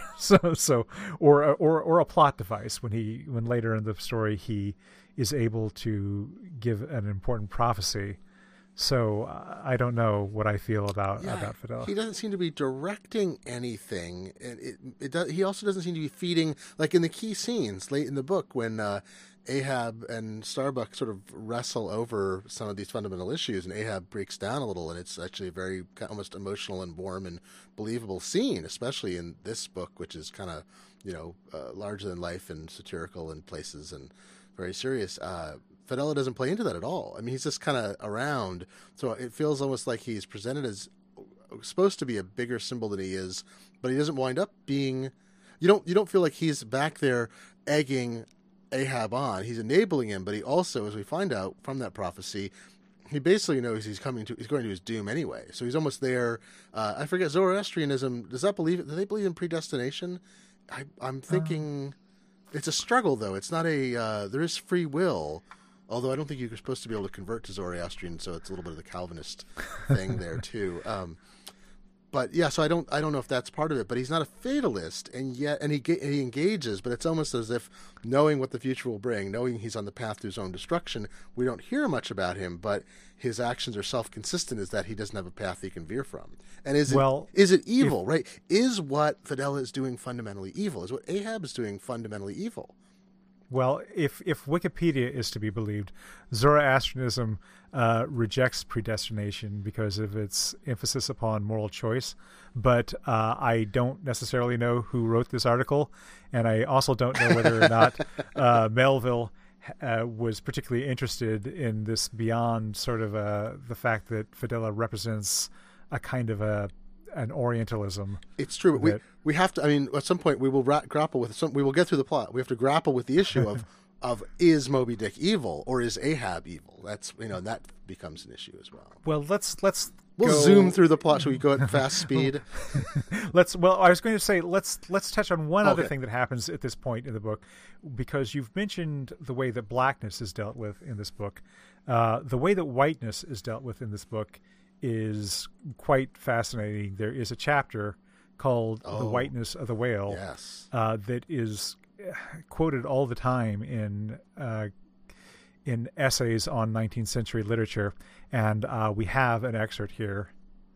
or a plot device. When later in the story he is able to give an important prophecy. So I don't know what I feel about Fedele. He doesn't seem to be directing anything, and he also doesn't seem to be feeding, like in the key scenes late in the book when Ahab and Starbuck sort of wrestle over some of these fundamental issues, and Ahab breaks down a little, and it's actually a very almost emotional and warm and believable scene, especially in this book, which is kind of larger than life and satirical in places and very serious. Fedele doesn't play into that at all. I mean, he's just kind of around, so it feels almost like he's presented as supposed to be a bigger symbol than he is, but he doesn't wind up being. You don't feel like he's back there egging Ahab on. He's enabling him, but he also, as we find out from that prophecy, he basically knows he's going to his doom anyway. So he's almost there. I forget, Zoroastrianism, do they believe in predestination? I'm thinking it's a struggle, though. It's not there is free will. Although I don't think you're supposed to be able to convert to Zoroastrian, so it's a little bit of the Calvinist thing there too. But yeah, so I don't know if that's part of it. But he's not a fatalist, and he engages. But it's almost as if knowing what the future will bring, knowing he's on the path to his own destruction, we don't hear much about him. But his actions are self-consistent, is that he doesn't have a path he can veer from. And is it evil? Right? Is what Fedele is doing fundamentally evil? Is what Ahab is doing fundamentally evil? Well, if Wikipedia is to be believed, Zoroastrianism rejects predestination because of its emphasis upon moral choice. But I don't necessarily know who wrote this article, and I also don't know whether or not Melville was particularly interested in this beyond sort of the fact that Fedele represents a kind of an Orientalism. It's true. We have to. I mean, at some point we will grapple with some. We will get through the plot. We have to grapple with the issue of is Moby Dick evil or is Ahab evil? That's that becomes an issue as well. Well, let's we'll zoom through the plot. Shall we go at fast speed? Well, I was going to say let's touch on one other thing that happens at this point in the book, because you've mentioned the way that blackness is dealt with in this book. The way that whiteness is dealt with in this book is quite fascinating. There is a chapter called "The Whiteness of the Whale," that is quoted all the time in essays on 19th century literature, and we have an excerpt here.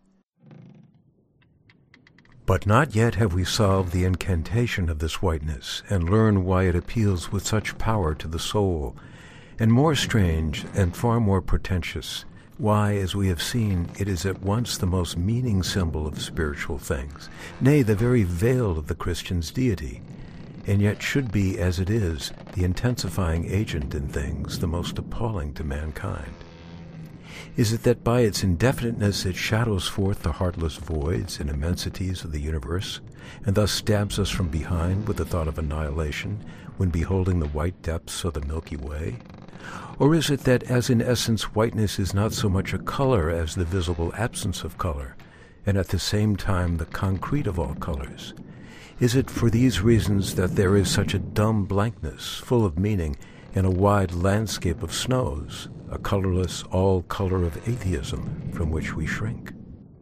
But not yet have we solved the incantation of this whiteness, and learned why it appeals with such power to the soul, and more strange and far more portentous, why, as we have seen, it is at once the most meaning symbol of spiritual things, nay, the very veil of the Christian's deity, and yet should be, as it is, the intensifying agent in things the most appalling to mankind. Is it that by its indefiniteness it shadows forth the heartless voids and immensities of the universe, and thus stabs us from behind with the thought of annihilation when beholding the white depths of the Milky Way? Or is it that, as in essence whiteness is not so much a color as the visible absence of color, and at the same time the concrete of all colors? Is it for these reasons that there is such a dumb blankness, full of meaning, in a wide landscape of snows, a colorless all color of atheism from which we shrink?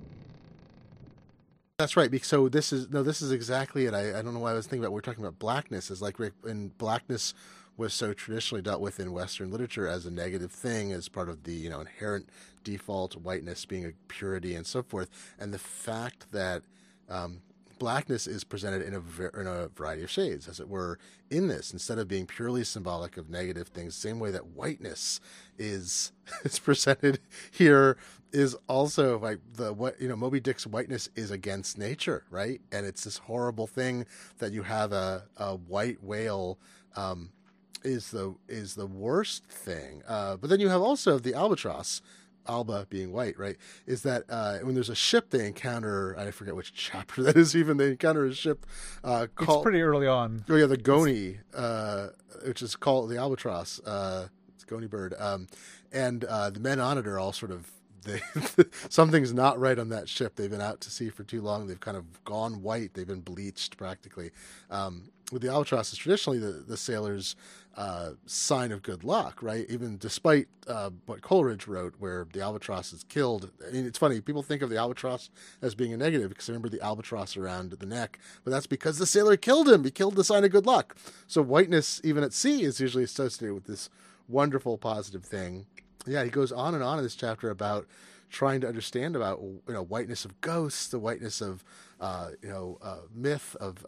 That's right. So this is exactly it. I don't know why I was thinking about, we're talking about blackness, is like, and blackness was so traditionally dealt with in Western literature as a negative thing, as part of the inherent default, whiteness being a purity and so forth. And the fact that blackness is presented in a variety of shades, as it were, in this, instead of being purely symbolic of negative things, same way that whiteness is presented here, is also like Moby Dick's whiteness is against nature, right? And it's this horrible thing that you have a white whale is the worst thing. But then you have also the albatross, Alba being white, right, is that when there's a ship they encounter, I forget which chapter that is even, they encounter a ship called... It's pretty early on. Oh, yeah, the Goni, which is called the Albatross. It's Goni bird. And the men on it are all sort of... something's not right on that ship. They've been out to sea for too long. They've kind of gone white. They've been bleached, practically. With the Albatross is traditionally the sailors' sign of good luck, right? Even despite what Coleridge wrote, where the albatross is killed. I mean, it's funny, people think of the albatross as being a negative because they remember the albatross around the neck, but that's because the sailor killed him. He killed the sign of good luck. So whiteness, even at sea, is usually associated with this wonderful, positive thing. Yeah, he goes on and on in this chapter about trying to understand about, whiteness of ghosts, the whiteness of myth of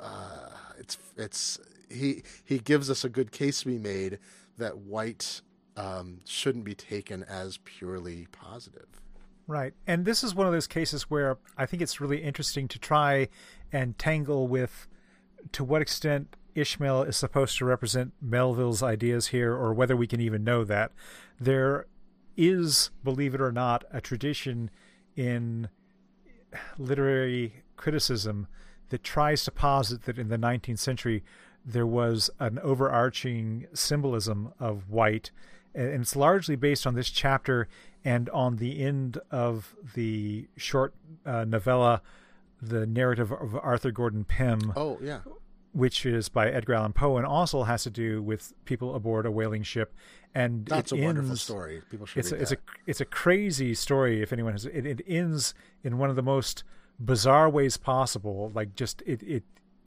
he gives us a good case to be made that white shouldn't be taken as purely positive. Right. And this is one of those cases where I think it's really interesting to try and tangle with to what extent Ishmael is supposed to represent Melville's ideas here, or whether we can even know that. There is, believe it or not, a tradition in literary criticism that tries to posit that in the 19th century there was an overarching symbolism of white, and it's largely based on this chapter and on the end of the short novella, The Narrative of Arthur Gordon Pym. Oh, yeah. Which is by Edgar Allan Poe and also has to do with people aboard a whaling ship. And that's a wonderful story. People should read that. It's a crazy story. If anyone has, it ends in one of the most bizarre ways possible. Like just it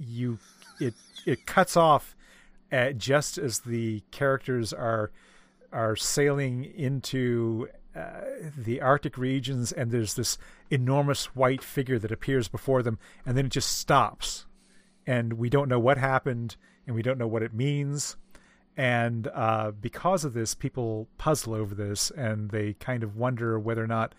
cuts off just as the characters are sailing into the Arctic regions, and there's this enormous white figure that appears before them, and then it just stops. And we don't know what happened, and we don't know what it means. And because of this, people puzzle over this, and they kind of wonder whether or not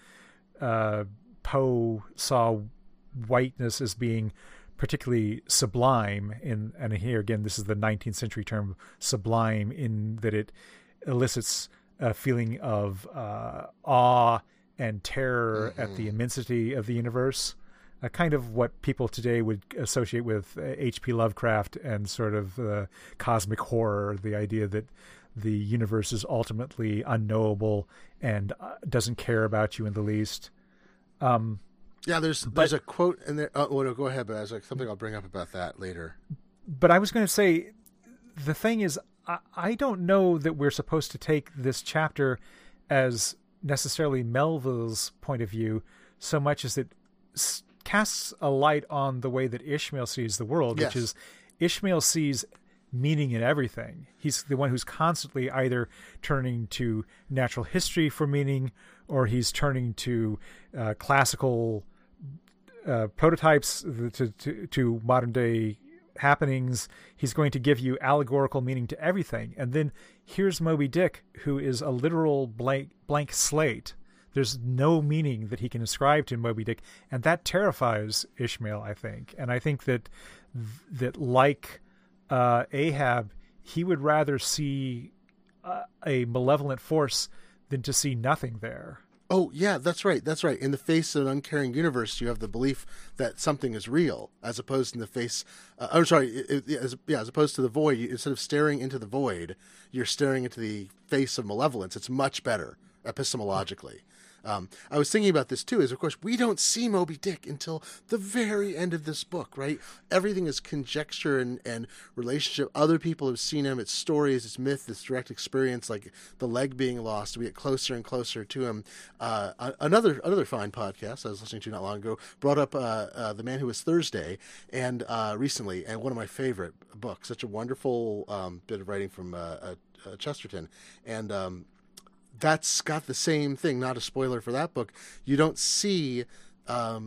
Poe saw whiteness as being particularly sublime. And here again, this is the 19th century term sublime, in that it elicits a feeling of awe and terror at the immensity of the universe. Kind of what people today would associate with H.P. Lovecraft and sort of cosmic horror, the idea that the universe is ultimately unknowable and doesn't care about you in the least. Yeah, there's a quote in there. Oh, no, go ahead, but there's something I'll bring up about that later. But I was going to say, the thing is, I don't know that we're supposed to take this chapter as necessarily Melville's point of view so much as it casts a light on the way that Ishmael sees the world, yes. Which is Ishmael sees meaning in everything. He's the one who's constantly either turning to natural history for meaning, or he's turning to classical prototypes to modern day happenings. He's going to give you allegorical meaning to everything. And then here's Moby Dick, who is a literal blank slate. There's no meaning that he can ascribe to Moby Dick, and that terrifies Ishmael, I think. And I think that like Ahab, he would rather see a malevolent force than to see nothing there. Oh, yeah, that's right. That's right. In the face of an uncaring universe, you have the belief that something is real, as opposed in the face... as opposed to the void. Instead of staring into the void, you're staring into the face of malevolence. It's much better, epistemologically. I was thinking about this too, is of course we don't see Moby Dick until the very end of this book, right? Everything is conjecture and relationship. Other people have seen him. It's stories, it's myth, it's direct experience, like the leg being lost. We get closer and closer to him. Another fine podcast I was listening to not long ago brought up The Man Who Was Thursday, and recently, and one of my favorite books, such a wonderful bit of writing from Chesterton, and that's got the same thing. Not a spoiler for that book. You don't see. I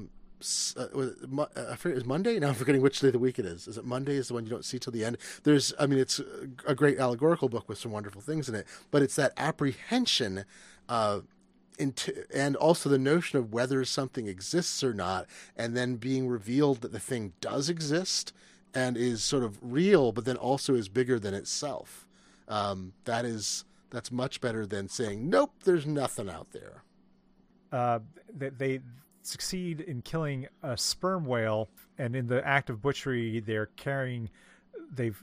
forget, is Monday? Now I'm forgetting which day of the week it is. Is it Monday? Is the one you don't see till the end? It's a great allegorical book with some wonderful things in it. But it's that apprehension, and also the notion of whether something exists or not, and then being revealed that the thing does exist and is sort of real, but then also is bigger than itself. That's much better than saying, nope, there's nothing out there. they succeed in killing a sperm whale, and in the act of butchery, they've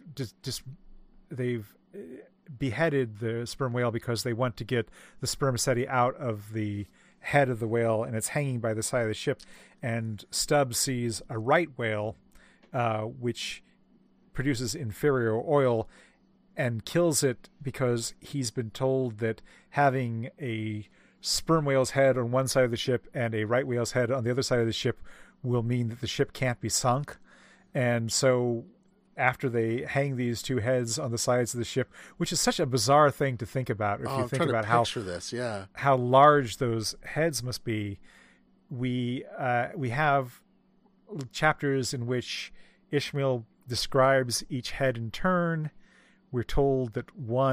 beheaded the sperm whale because they want to get the spermaceti out of the head of the whale, and it's hanging by the side of the ship. And Stubbs sees a right whale, which produces inferior oil, and kills it because he's been told that having a sperm whale's head on one side of the ship and a right whale's head on the other side of the ship will mean that the ship can't be sunk. And so after they hang these two heads on the sides of the ship, which is such a bizarre thing to think about if you think about how large those heads must be, we have chapters in which Ishmael describes each head in turn. We're told that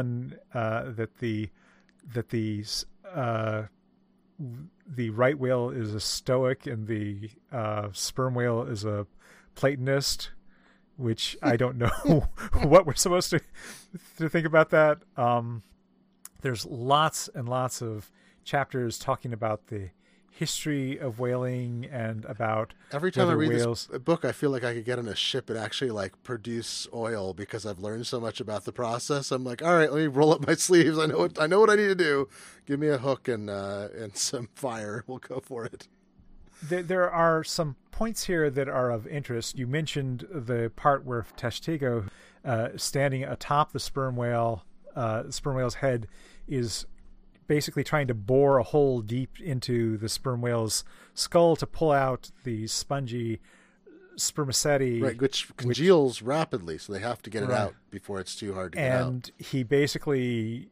the right whale is a Stoic and the sperm whale is a Platonist, which I don't know what we're supposed to think about that. There's lots and lots of chapters talking about the history of whaling and about every time I read this book, I feel like I could get on a ship and actually like produce oil because I've learned so much about the process. I'm like, all right, let me roll up my sleeves. I know what I need to do. Give me a hook and some fire. We'll go for it. There are some points here that are of interest. You mentioned the part where Tashtego, standing atop the sperm whale's head, is basically trying to bore a hole deep into the sperm whale's skull to pull out the spongy spermaceti. Right, which congeals rapidly, so they have to get it out before it's too hard to get out. And he basically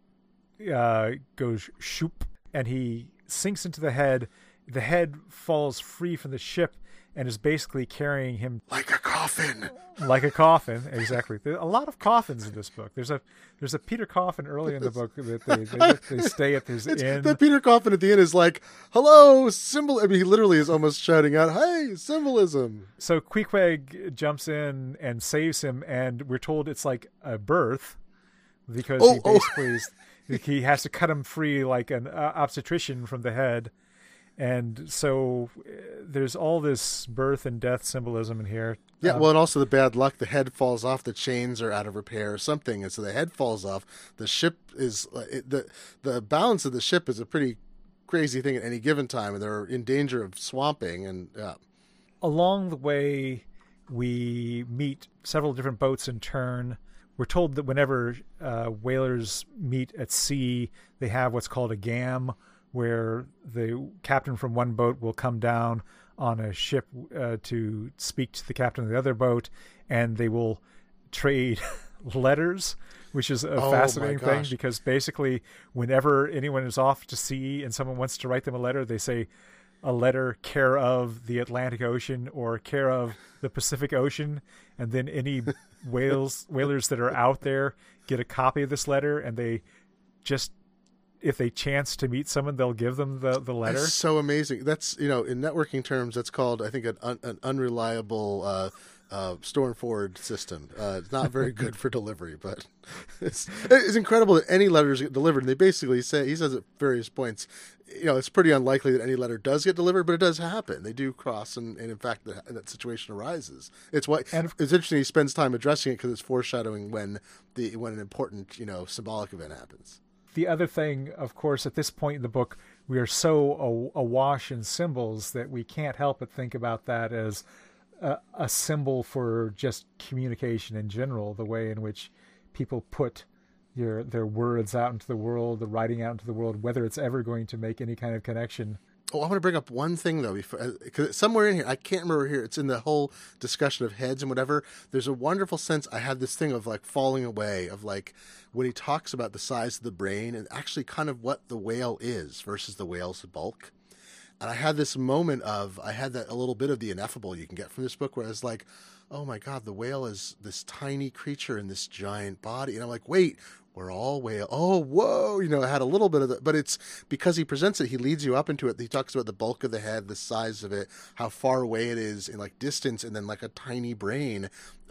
goes shoop, and he sinks into the head. The head falls free from the ship and is basically carrying him like a coffin. Like a coffin, exactly. There's a lot of coffins in this book. There's a Peter Coffin early in the book that they stay at his inn. The Peter Coffin at the end is like, "Hello, symbol." I mean, he literally is almost shouting out, "Hey, symbolism!" So Queequeg jumps in and saves him, and we're told it's like a birth because he has to cut him free like an obstetrician from the head. And so there's all this birth and death symbolism in here. Yeah, well, and also the bad luck. The head falls off. The chains are out of repair or something. And so the head falls off. The ship is... The balance of the ship is a pretty crazy thing at any given time. And they're in danger of swamping. And along the way, we meet several different boats in turn. We're told that whenever whalers meet at sea, they have what's called a gam, where the captain from one boat will come down on a ship to speak to the captain of the other boat, and they will trade letters, which is a fascinating thing, because basically whenever anyone is off to sea and someone wants to write them a letter, they say a letter care of the Atlantic Ocean or care of the Pacific Ocean, and then any whalers that are out there get a copy of this letter, and they just... if they chance to meet someone, they'll give them the letter. That's so amazing. That's, in networking terms, that's called, I think, an unreliable store and forward system. It's not very good for delivery, but it's incredible that any letters get delivered. And they basically say, he says at various points, it's pretty unlikely that any letter does get delivered, but it does happen. They do cross, and in fact, that situation arises. It's interesting he spends time addressing it because it's foreshadowing when an important, symbolic event happens. The other thing, of course, at this point in the book, we are so awash in symbols that we can't help but think about that as a symbol for just communication in general, the way in which people put their words out into the world, the writing out into the world, whether it's ever going to make any kind of connection. Oh, I want to bring up one thing, though, because somewhere in here, I can't remember here, it's in the whole discussion of heads and whatever, there's a wonderful sense, I had this thing of, like, falling away, of, like, when he talks about the size of the brain and actually kind of what the whale is versus the whale's bulk. And I had this moment I had a little bit of the ineffable you can get from this book, where I was like, oh my God, the whale is this tiny creature in this giant body. And I'm like, wait, we're all whale. Oh, whoa. I had a little bit of that, but it's because he presents it, he leads you up into it. He talks about the bulk of the head, the size of it, how far away it is in like distance, and then like a tiny brain.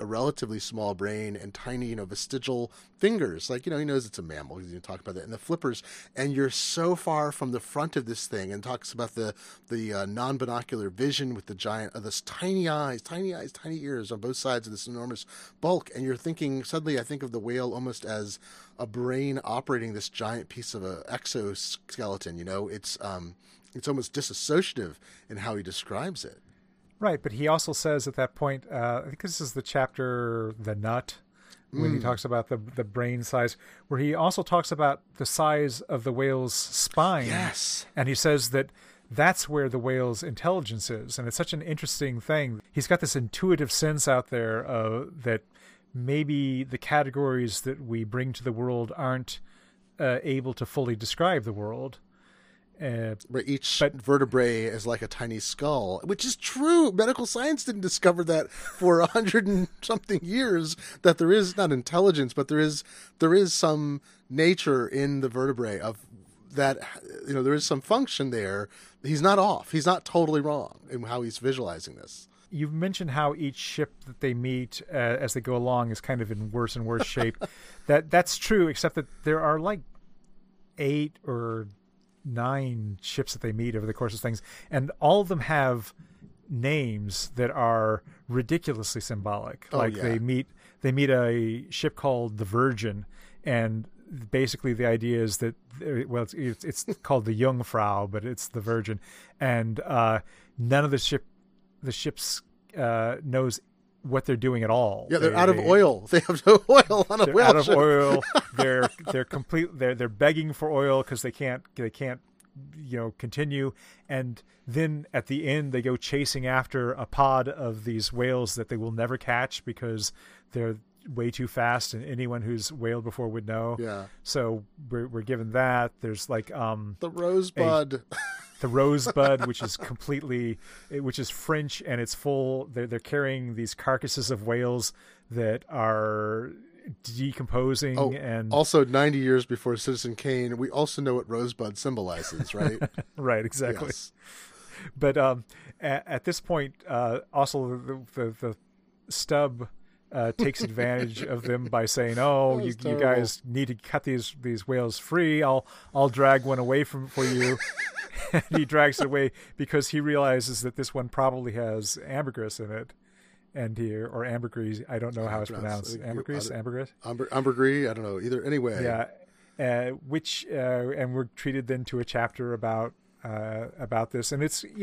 a relatively small brain and tiny, vestigial fingers. Like, he knows it's a mammal. He's going to talk about that. And the flippers. And you're so far from the front of this thing, and talks about the non-binocular vision with the giant, this tiny eyes, tiny ears on both sides of this enormous bulk. And you're thinking, suddenly I think of the whale almost as a brain operating this giant piece of a exoskeleton. It's almost disassociative in how he describes it. Right, but he also says at that point, I think this is the chapter, The Nut, when he talks about the brain size, where he also talks about the size of the whale's spine. Yes. And he says that that's where the whale's intelligence is. And it's such an interesting thing. He's got this intuitive sense out there that maybe the categories that we bring to the world aren't able to fully describe the world. Where each vertebrae is like a tiny skull, which is true. Medical science didn't discover that for 100 and something years, that there is not intelligence, but there is some nature in the vertebrae of that. There is some function there. He's not off. He's not totally wrong in how he's visualizing this. You've mentioned how each ship that they meet as they go along is kind of in worse and worse shape. That's true, except that there are like 8 or 9 ships that they meet over the course of things, and all of them have names that are ridiculously symbolic. They meet a ship called the Virgin, and basically the idea is that it's called the Jungfrau, but it's the Virgin, and none of the ships knows what they're doing at all. Yeah, they're out of oil. They have no oil on a whale out of ship. oil. They're begging for oil because they can't continue. And then at the end, they go chasing after a pod of these whales that they will never catch because they're way too fast, and anyone who's whaled before would know. Yeah. So we're given that. There's like the rosebud. The rosebud, which is French, and it's full. They're carrying these carcasses of whales that are decomposing. And also 90 years before Citizen Kane, we also know what rosebud symbolizes, right? Right, exactly. Yes. But at this point, also the stub takes advantage of them by saying, you guys need to cut these whales free. I'll drag one away for you. And he drags it away because he realizes that this one probably has ambergris in it, or ambergris. I don't know how it's pronounced. Ambergris. Ambergris. I don't know either. Anyway. Yeah. And we're treated then to a chapter about this, and it's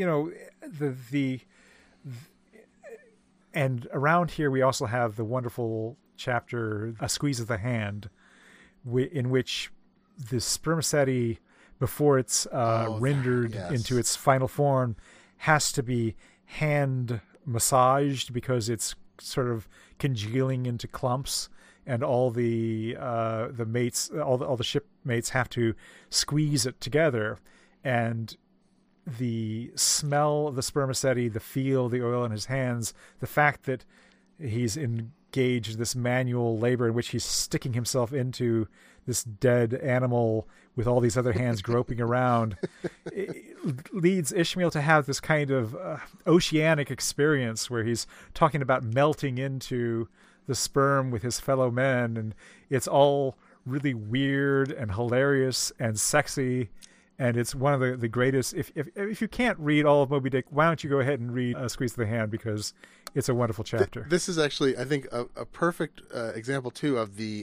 and around here we also have the wonderful chapter, A Squeeze of the Hand, in which the spermaceti, before it's rendered into its final form, has to be hand massaged because it's sort of congealing into clumps, and all the mates, all the shipmates have to squeeze it together, and the smell of the spermaceti, the feel of the oil in his hands, the fact that he's engaged in this manual labor in which he's sticking himself into this dead animal with all these other hands groping around, it leads Ishmael to have this kind of oceanic experience where he's talking about melting into the sperm with his fellow men, and it's all really weird and hilarious and sexy. And it's one of the greatest. If you can't read all of Moby Dick, why don't you go ahead and read Squeeze of the Hand, because it's a wonderful chapter. This is actually, I think, a perfect example too of the.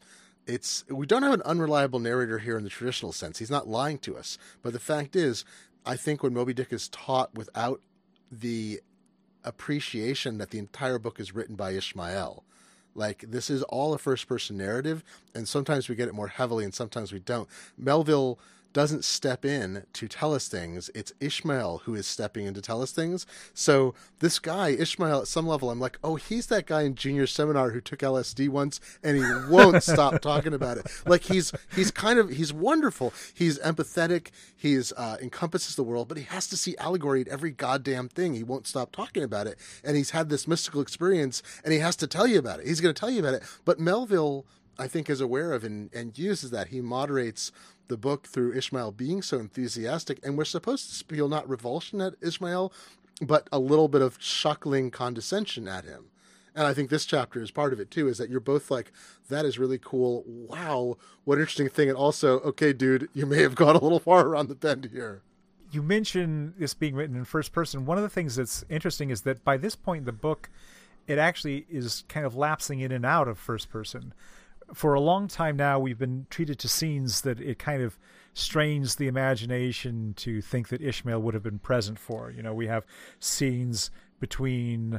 We don't have an unreliable narrator here in the traditional sense. He's not lying to us. But the fact is, I think when Moby Dick is taught without the appreciation that the entire book is written by Ishmael. Like, this is all a first-person narrative, and sometimes we get it more heavily and sometimes we don't. Melville doesn't step in to tell us things. It's Ishmael who is stepping in to tell us things. So this guy, Ishmael, at some level, I'm like, oh, he's that guy in junior seminar who took LSD once and he won't stop talking about it. Like, he's wonderful. He's empathetic. He's encompasses the world, but he has to see allegory in every goddamn thing. He won't stop talking about it. And he's had this mystical experience and he has to tell you about it. He's going to tell you about it. But Melville, I think, is aware of and uses that. He moderates the book through Ishmael being so enthusiastic, and we're supposed to feel not revulsion at Ishmael, but a little bit of chuckling condescension at him. And I think this chapter is part of it too, is that you're both like, that is really cool. Wow, what an interesting thing. And also, okay, dude, you may have gone a little far around the bend here. You mentioned this being written in first person. One of the things that's interesting is that by this point in the book, it actually is kind of lapsing in and out of first person. For a long time now, we've been treated to scenes that it kind of strains the imagination to think that Ishmael would have been present for. You know, we have scenes between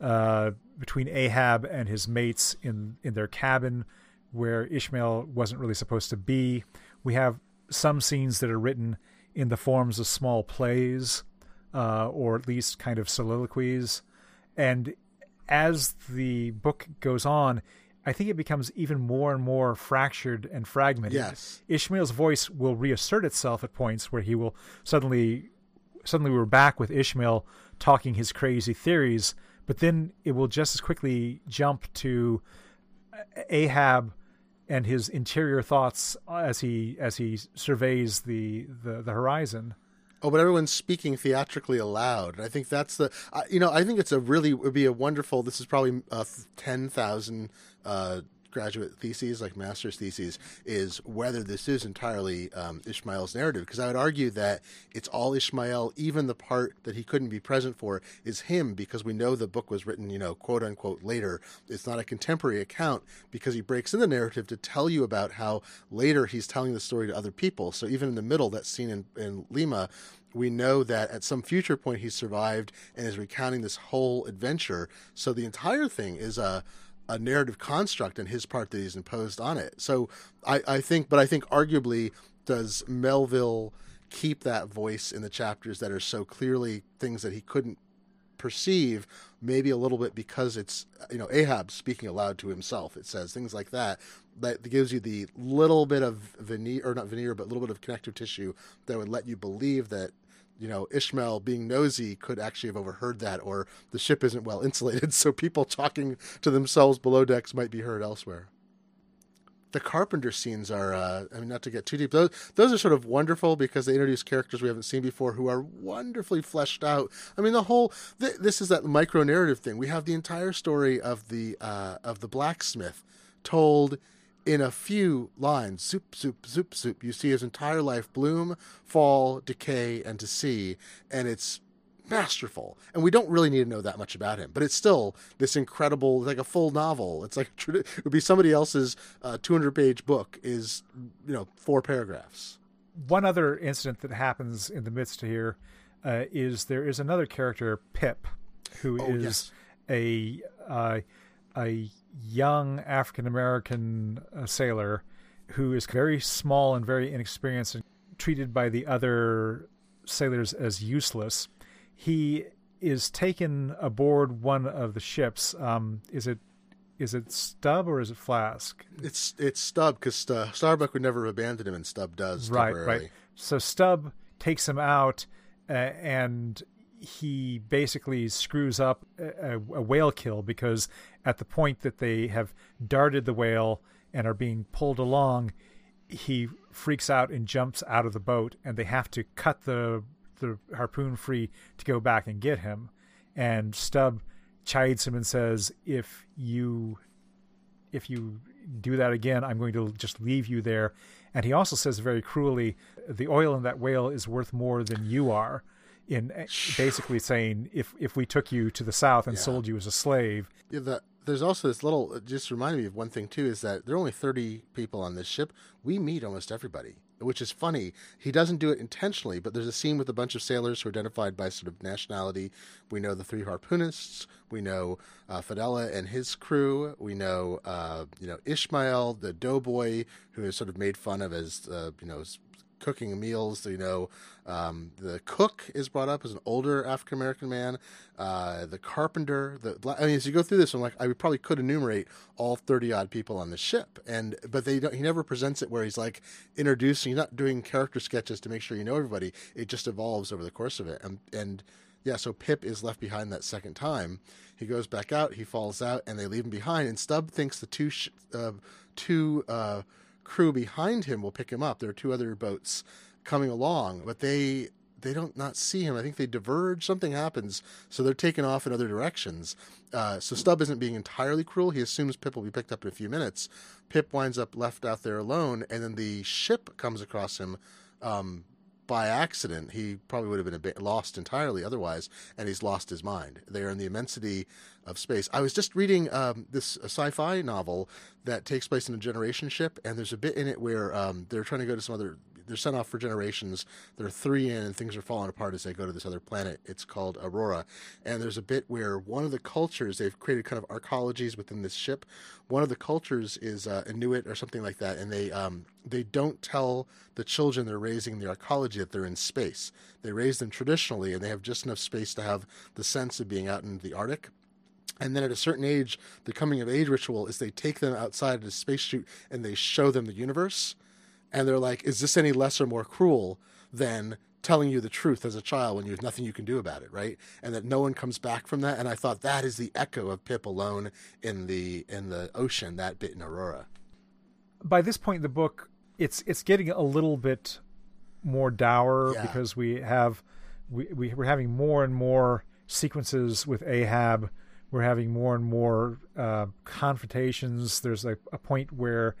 Ahab and his mates in their cabin where Ishmael wasn't really supposed to be. We have some scenes that are written in the forms of small plays, or at least kind of soliloquies. And as the book goes on, I think it becomes even more and more fractured and fragmented. Yes. Ishmael's voice will reassert itself at points where he will suddenly we're back with Ishmael talking his crazy theories, but then it will just as quickly jump to Ahab and his interior thoughts as he surveys the horizon. Oh, but everyone's speaking theatrically aloud. And I think that's I think it would be a wonderful, this is probably 10,000 graduate theses, like master's theses, is whether this is entirely Ishmael's narrative. Because I would argue that it's all Ishmael, even the part that he couldn't be present for is him, because we know the book was written, quote unquote, later. It's not a contemporary account because he breaks in the narrative to tell you about how later he's telling the story to other people. So even in the middle, that scene in Lima, we know that at some future point he survived and is recounting this whole adventure. So the entire thing is a narrative construct on his part that he's imposed on it. So I think arguably, does Melville keep that voice in the chapters that are so clearly things that he couldn't perceive, maybe a little bit because it's, Ahab speaking aloud to himself. It says things like that gives you the little bit of veneer, or not veneer, but a little bit of connective tissue that would let you believe that Ishmael, being nosy, could actually have overheard that, or the ship isn't well insulated, so people talking to themselves below decks might be heard elsewhere. The Carpenter scenes are, not to get too deep, those are sort of wonderful because they introduce characters we haven't seen before who are wonderfully fleshed out. This is that micro-narrative thing. We have the entire story of the blacksmith told in a few lines. Zoop, zoop, zoop, zoop. You see his entire life bloom, fall, decay, and to see, and it's masterful. And we don't really need to know that much about him, but it's still this incredible, like a full novel. It's like it would be somebody else's 200-page book is 4 paragraphs. One other incident that happens in the midst here is there is another character, Pip, who is a young African-American sailor who is very small and very inexperienced and treated by the other sailors as useless. He is taken aboard one of the ships. Is it Stubb or is it Flask? It's Stubb, because Starbuck would never abandon him, and Stubb does temporarily. Right. So Stubb takes him out, and he basically screws up a whale kill, because at the point that they have darted the whale and are being pulled along, he freaks out and jumps out of the boat, and they have to cut the harpoon free to go back and get him. And Stubb chides him and says, if you do that again, I'm going to just leave you there. And he also says very cruelly, the oil in that whale is worth more than you are, in basically saying, if we took you to the south and sold you as a slave. Yeah, there's also this little, just reminded me of one thing too, is that there are only 30 people on this ship. We meet almost everybody, which is funny. He doesn't do it intentionally, but there's a scene with a bunch of sailors who are identified by sort of nationality. We know the 3 harpoonists. We know Fedella and his crew. We know, Ishmael, the doughboy, who is sort of made fun of as, cooking meals. The cook is brought up as an older African-American man. The carpenter, as you go through this, I probably could enumerate all 30-odd people on the ship, but he never presents it where he's like introducing, he's not doing character sketches to make sure you know everybody. It just evolves over the course of it. So Pip is left behind that second time. He goes back out, he falls out, and they leave him behind, and Stubb thinks the two crew behind him will pick him up. There are 2 other boats coming along, but they not see him. I think they diverge. Something happens, so they're taken off in other directions. So Stubb isn't being entirely cruel. He assumes Pip will be picked up in a few minutes. Pip winds up left out there alone, and then the ship comes across him by accident. He probably would have been lost entirely otherwise, and he's lost his mind. They are in the immensity of space. I was just reading this sci-fi novel that takes place in a generation ship, and there's a bit in it where they're trying to go to some other... They're sent off for generations. There are 3 in, and things are falling apart as they go to this other planet. It's called Aurora. And there's a bit where one of the cultures, they've created kind of arcologies within this ship. One of the cultures is Inuit or something like that, and they don't tell the children they're raising in the arcology that they're in space. They raise them traditionally, and they have just enough space to have the sense of being out in the Arctic. And then at a certain age, the coming of age ritual is they take them outside of the space chute and they show them the universe. And they're like, is this any less or more cruel than telling you the truth as a child when there's nothing you can do about it, right? And that no one comes back from that. And I thought that is the echo of Pip alone in the ocean, that bit in Aurora. By this point in the book, it's getting a little bit more dour because we're having more and more sequences with Ahab. We're having more and more confrontations. There's a point where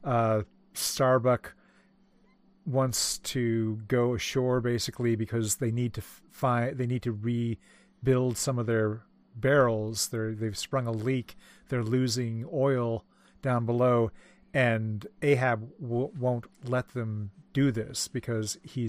Starbuck wants to go ashore basically because they need to rebuild some of their barrels. They've sprung a leak. They're losing oil down below, and Ahab won't let them do this because he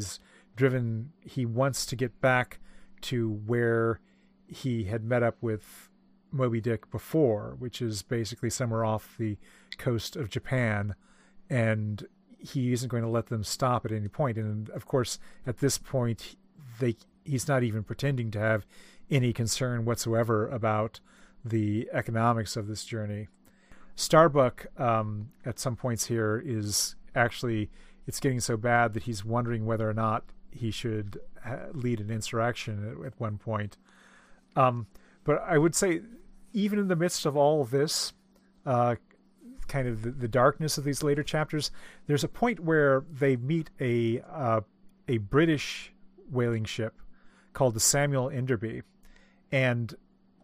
wants to get back to where he had met up with Moby Dick before, which is basically somewhere off the coast of Japan, and he isn't going to let them stop at any point. And of course, at this point, he's not even pretending to have any concern whatsoever about the economics of this journey. Starbuck, at some points here, is actually, it's getting so bad that he's wondering whether or not he should lead an insurrection at one point. But I would say, even in the midst of all of this, kind of the darkness of these later chapters, there's a point where they meet a British whaling ship called the Samuel Enderby, and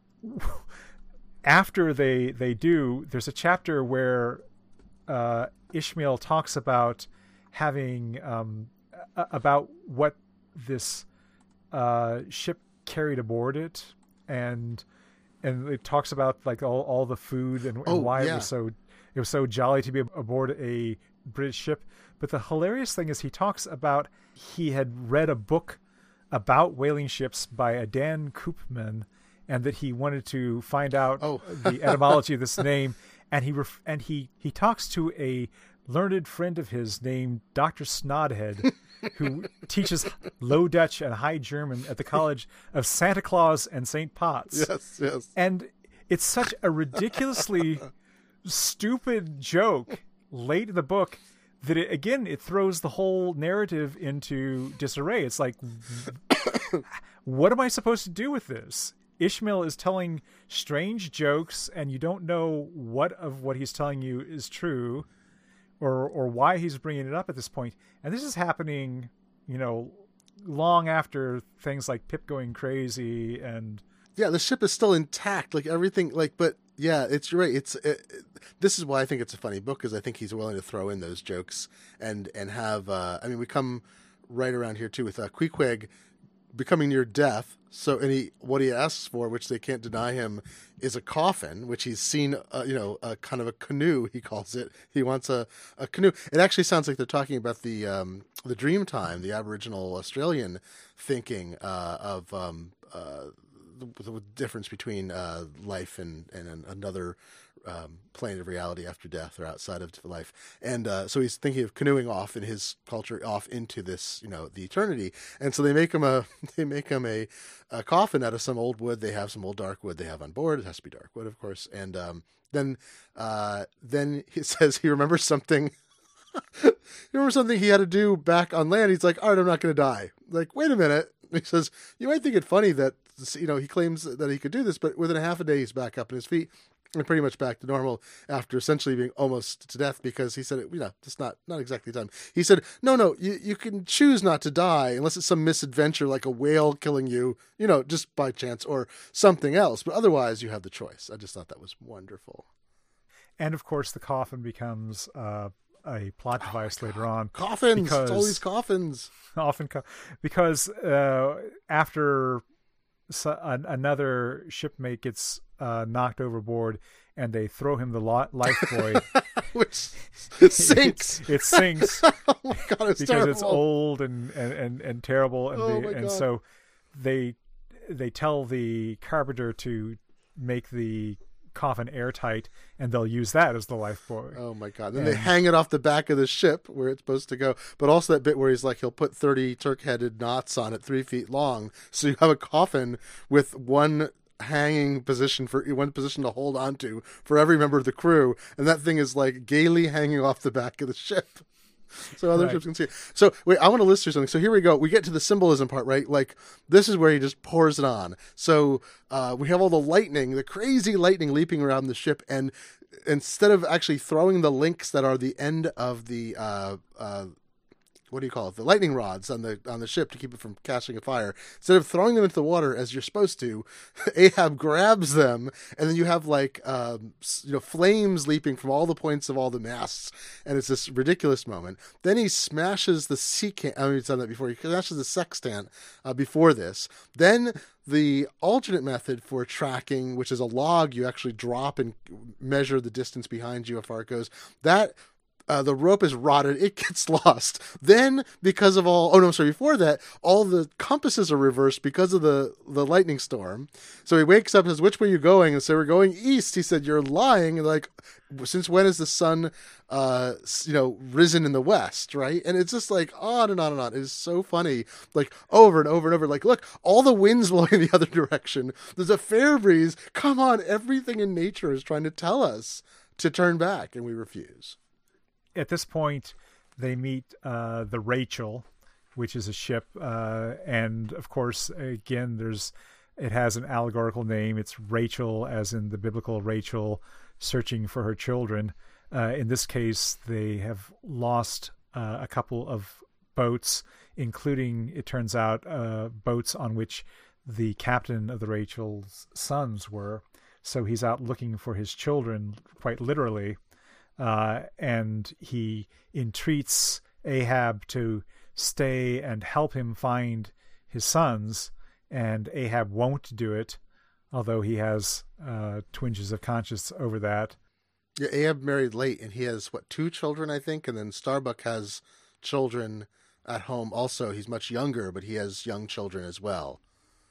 after they do, there's a chapter where Ishmael talks about having about what this ship carried aboard it, and it talks about like all the food and why it was so jolly to be aboard a British ship. But the hilarious thing is he talks about he had read a book about whaling ships by a Dan Koopman, and that he wanted to find out the etymology of this name. And he talks to a learned friend of his named Dr. Snodhead, who teaches Low Dutch and High German at the College of Santa Claus and St. Potts. Yes. And it's such a ridiculously stupid joke late in the book that it throws the whole narrative into disarray. It's like, what am I supposed to do with this? Ishmael is telling strange jokes, and you don't know what of what he's telling you is true, or why he's bringing it up at this point. And this is happening, long after things like Pip going crazy and the ship is still intact, like everything. But it's right. This is why I think it's a funny book, because I think he's willing to throw in those jokes and have. We come right around here too with Queequeg becoming near death. So, what he asks for, which they can't deny him, is a coffin, which he's seen, a kind of a canoe, he calls it. He wants a canoe. It actually sounds like they're talking about the Dreamtime, the Aboriginal Australian thinking of the difference between life and another plane of reality after death or outside of life. And so he's thinking of canoeing off in his culture off into this, the eternity. And so they make him a coffin out of some old wood. They have some old dark wood they have on board. It has to be dark wood, of course. And then he says he remembers something. He remembers something he had to do back on land. He's like, all right, I'm not going to die. Like, wait a minute. He says, you might think it funny that, he claims that he could do this, but within a half a day, he's back up on his feet. and pretty much back to normal after essentially being almost to death, because he said, it's not exactly time. He said, no, you can choose not to die unless it's some misadventure like a whale killing you, just by chance, or something else. But otherwise, you have the choice. I just thought that was wonderful. And of course, the coffin becomes a plot device later on. Coffins! It's all these coffins! Because after another shipmate gets knocked overboard and they throw him the lifebuoy, which sinks. It sinks. Oh my God, it's because terrible. It's old and terrible, and so they tell the carpenter to make the coffin airtight, and they'll use that as the lifebuoy. Oh my God. Then they hang it off the back of the ship where it's supposed to go. But also that bit where he'll put 30 Turk-headed knots on it 3 feet long. So you have a coffin with one hanging position to hold onto for every member of the crew. And that thing is like gaily hanging off the back of the ship. So other ships can see it. So wait, I want to list through something. So here we go. We get to the symbolism part, right? Like this is where he just pours it on. So we have all the crazy lightning leaping around the ship, and instead of actually throwing the links that are the end of the what do you call it? The lightning rods on the ship to keep it from catching a fire. Instead of throwing them into the water as you're supposed to, Ahab grabs them, and then you have flames leaping from all the points of all the masts, and it's this ridiculous moment. Then he smashes the sea can. I mean, he's done that before. He smashes the sextant before this. Then the alternate method for tracking, which is a log you actually drop and measure the distance behind you how far it goes. That. The rope is rotted. It gets lost. Then, because of before that, all the compasses are reversed because of the lightning storm. So he wakes up and says, which way are you going? And so we're going east. He said, you're lying. And like, since when has the sun, risen in the west, right? And it's just like on and on and on. It is so funny. Like over and over and over. Like, look, all the wind's blowing the other direction. There's a fair breeze. Come on. Everything in nature is trying to tell us to turn back, and we refuse. At this point, they meet the Rachel, which is a ship, and of course, again, it has an allegorical name. It's Rachel, as in the biblical Rachel, searching for her children. In this case, they have lost a couple of boats, including, it turns out, boats on which the captain of the Rachel's sons were. So he's out looking for his children, quite literally. And he entreats Ahab to stay and help him find his sons, and Ahab won't do it, although he has twinges of conscience over that. Yeah, Ahab married late, and he has, 2 children, I think, and then Starbuck has children at home also. He's much younger, but he has young children as well.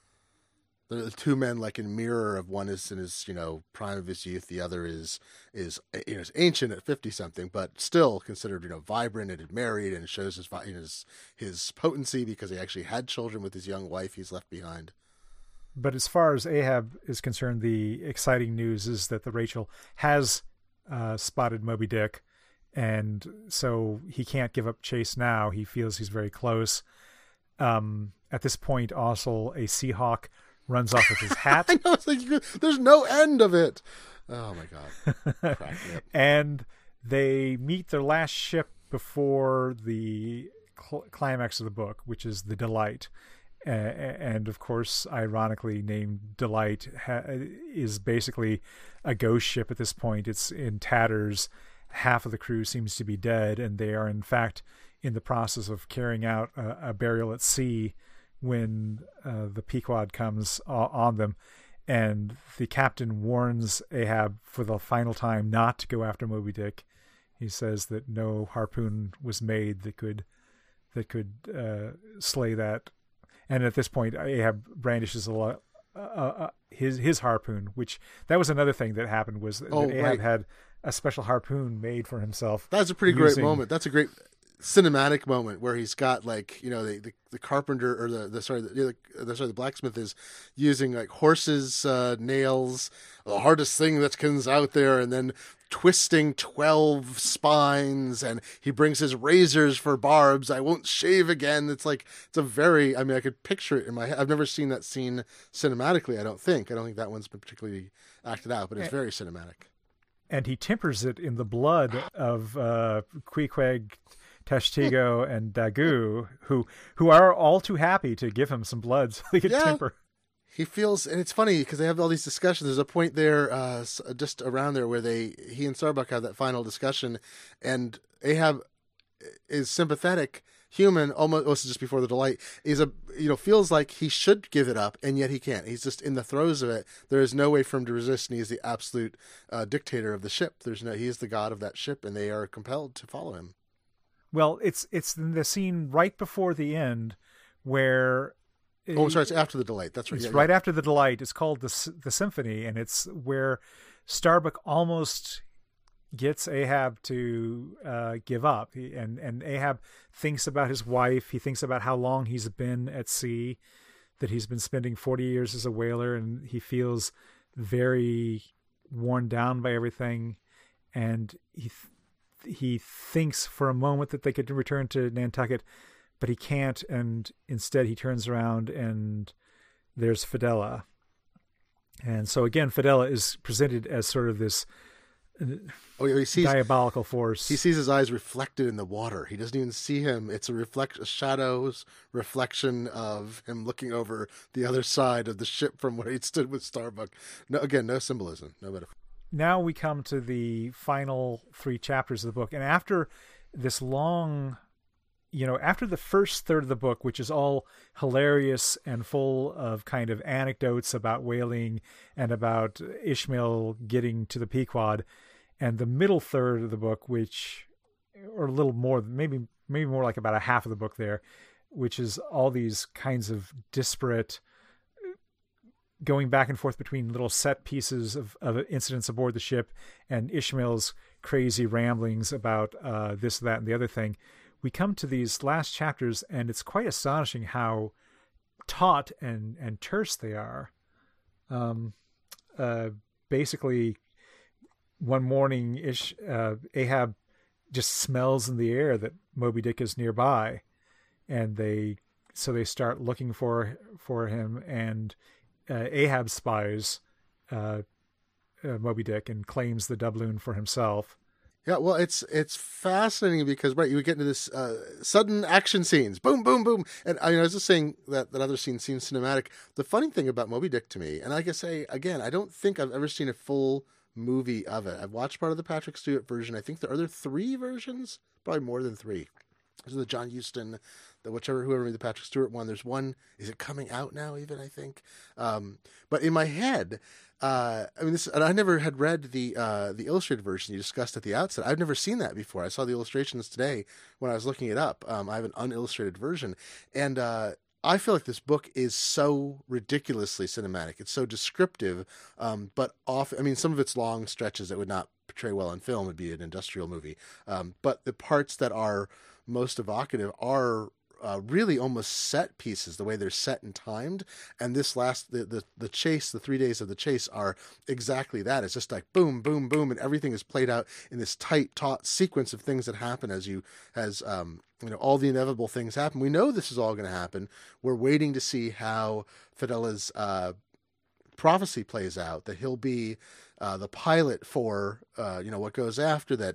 The 2 men, like in mirror, of one is in his, prime of his youth. The other is ancient at 50-something, but still considered, vibrant and had married, and shows his potency because he actually had children with his young wife he's left behind. But as far as Ahab is concerned, the exciting news is that the Rachel has spotted Moby Dick, and so he can't give up chase now. He feels he's very close. At this point, also, a Seahawk runs off with his hat. I know, it's like there's no end of it. Oh my God. And they meet their last ship before the climax of the book, which is the Delight. And of course, ironically named Delight, is basically a ghost ship at this point. It's in tatters. Half of the crew seems to be dead, and they are in fact in the process of carrying out a burial at sea when the Pequod comes on them, and the captain warns Ahab for the final time not to go after Moby Dick. He says that no harpoon was made that could slay that. And at this point, Ahab brandishes his harpoon, which that was another thing that happened, was that Ahab had a special harpoon made for himself. That's a pretty great moment. That's a great. cinematic moment where he's got like, you know, the carpenter or the blacksmith is using like horses nails, the hardest thing that comes out there, and then twisting 12 spines, and he brings his razors for barbs. I won't shave again. It's like, it's a very, I mean, I could picture it in my head. I've never seen that scene cinematically. I don't think that one's been particularly acted out, but it's very cinematic. And he tempers it in the blood of Queequeg, Tashtigo, and Dagu, who are all too happy to give him some blood so they could temper. He feels, and it's funny because they have all these discussions. There's a point there, just around there, where he and Starbuck have that final discussion, and Ahab is sympathetic, human, almost just before the delight. Feels like he should give it up, and yet he can't. He's just in the throes of it. There is no way for him to resist, and he's the absolute dictator of the ship. He is the god of that ship, and they are compelled to follow him. Well, it's in the scene right before the end where. It's after the delight. That's right. It's right after the delight. It's called the Symphony, and it's where Starbuck almost gets Ahab to give up. And Ahab thinks about his wife. He thinks about how long he's been at sea, that he's been spending 40 years as a whaler, and he feels very worn down by everything. And he thinks for a moment that they could return to Nantucket, but he can't, and instead he turns around and there's Fedella. And so again, Fedella is presented as sort of this diabolical force. He sees his eyes reflected in the water. He doesn't even see him. It's a shadow's reflection of him looking over the other side of the ship from where he stood with Starbuck. No symbolism, no metaphor. Now we come to the final 3 chapters of the book, and after this long... after the first third of the book, which is all hilarious and full of kind of anecdotes about whaling and about Ishmael getting to the Pequod, and the middle third of the book, or a little more, maybe more like about a half of the book there, which is all these kinds of disparate going back and forth between little set pieces of incidents aboard the ship and Ishmael's crazy ramblings about this, that, and the other thing. We come to these last chapters, and it's quite astonishing how taut and terse they are. Basically, one morning, Ahab just smells in the air that Moby Dick is nearby, and they start looking for him, and Ahab spies Moby Dick and claims the doubloon for himself. Yeah, well, it's fascinating because, right, you get into this sudden action scenes, boom, boom, boom. And I was just saying that other scene seems cinematic. The funny thing about Moby Dick to me, and like I say, again, I don't think I've ever seen a full movie of it. I've watched part of the Patrick Stewart version. I think there are 3 versions, probably more than 3. There's the John Huston, whoever made the Patrick Stewart one. There's one, is it coming out now even, I think? But in my head... and I never had read the illustrated version you discussed at the outset. I've never seen that before. I saw the illustrations today when I was looking it up. I have an unillustrated version, and I feel like this book is so ridiculously cinematic. It's so descriptive, but often, some of its long stretches that would not portray well on film would be an industrial movie. But the parts that are most evocative are really almost set pieces, the way they're set and timed. And this the chase, the 3 days of the chase are exactly that. It's just like boom, boom, boom, and everything is played out in this tight, taut sequence of things that happen as all the inevitable things happen. We know this is all going to happen. We're waiting to see how Fedella's prophecy plays out, that he'll be the pilot for what goes after that.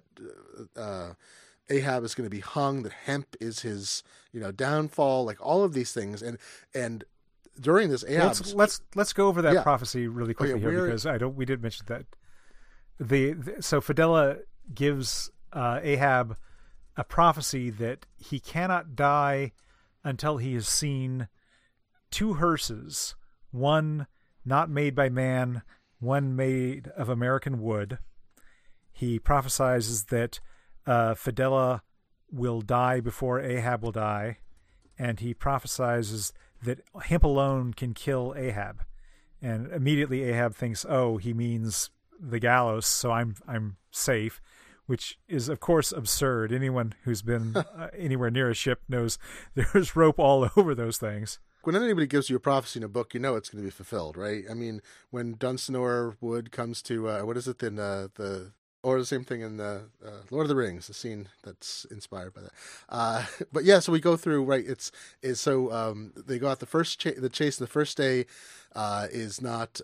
Ahab is going to be hung, that hemp is his, downfall, like all of these things. And during this, Ahab. Let's go over that prophecy really quickly here, because we did mention that so Fedella gives Ahab a prophecy that he cannot die until he has seen 2 hearses, one not made by man, one made of American wood. He prophesies that Fedella will die before Ahab will die, and he prophesies that hemp alone can kill Ahab. And immediately Ahab thinks, oh, he means the gallows, so I'm safe. which is, of course, absurd. Anyone who's been anywhere near a ship knows there's rope all over those things. When anybody gives you a prophecy in a book, you know it's going to be fulfilled, right? I mean, when Dunsinore Wood comes to, what is it in or the same thing in the Lord of the Rings, the scene that's inspired by that. But yeah, so we go through, right, they go out the chase the first day is not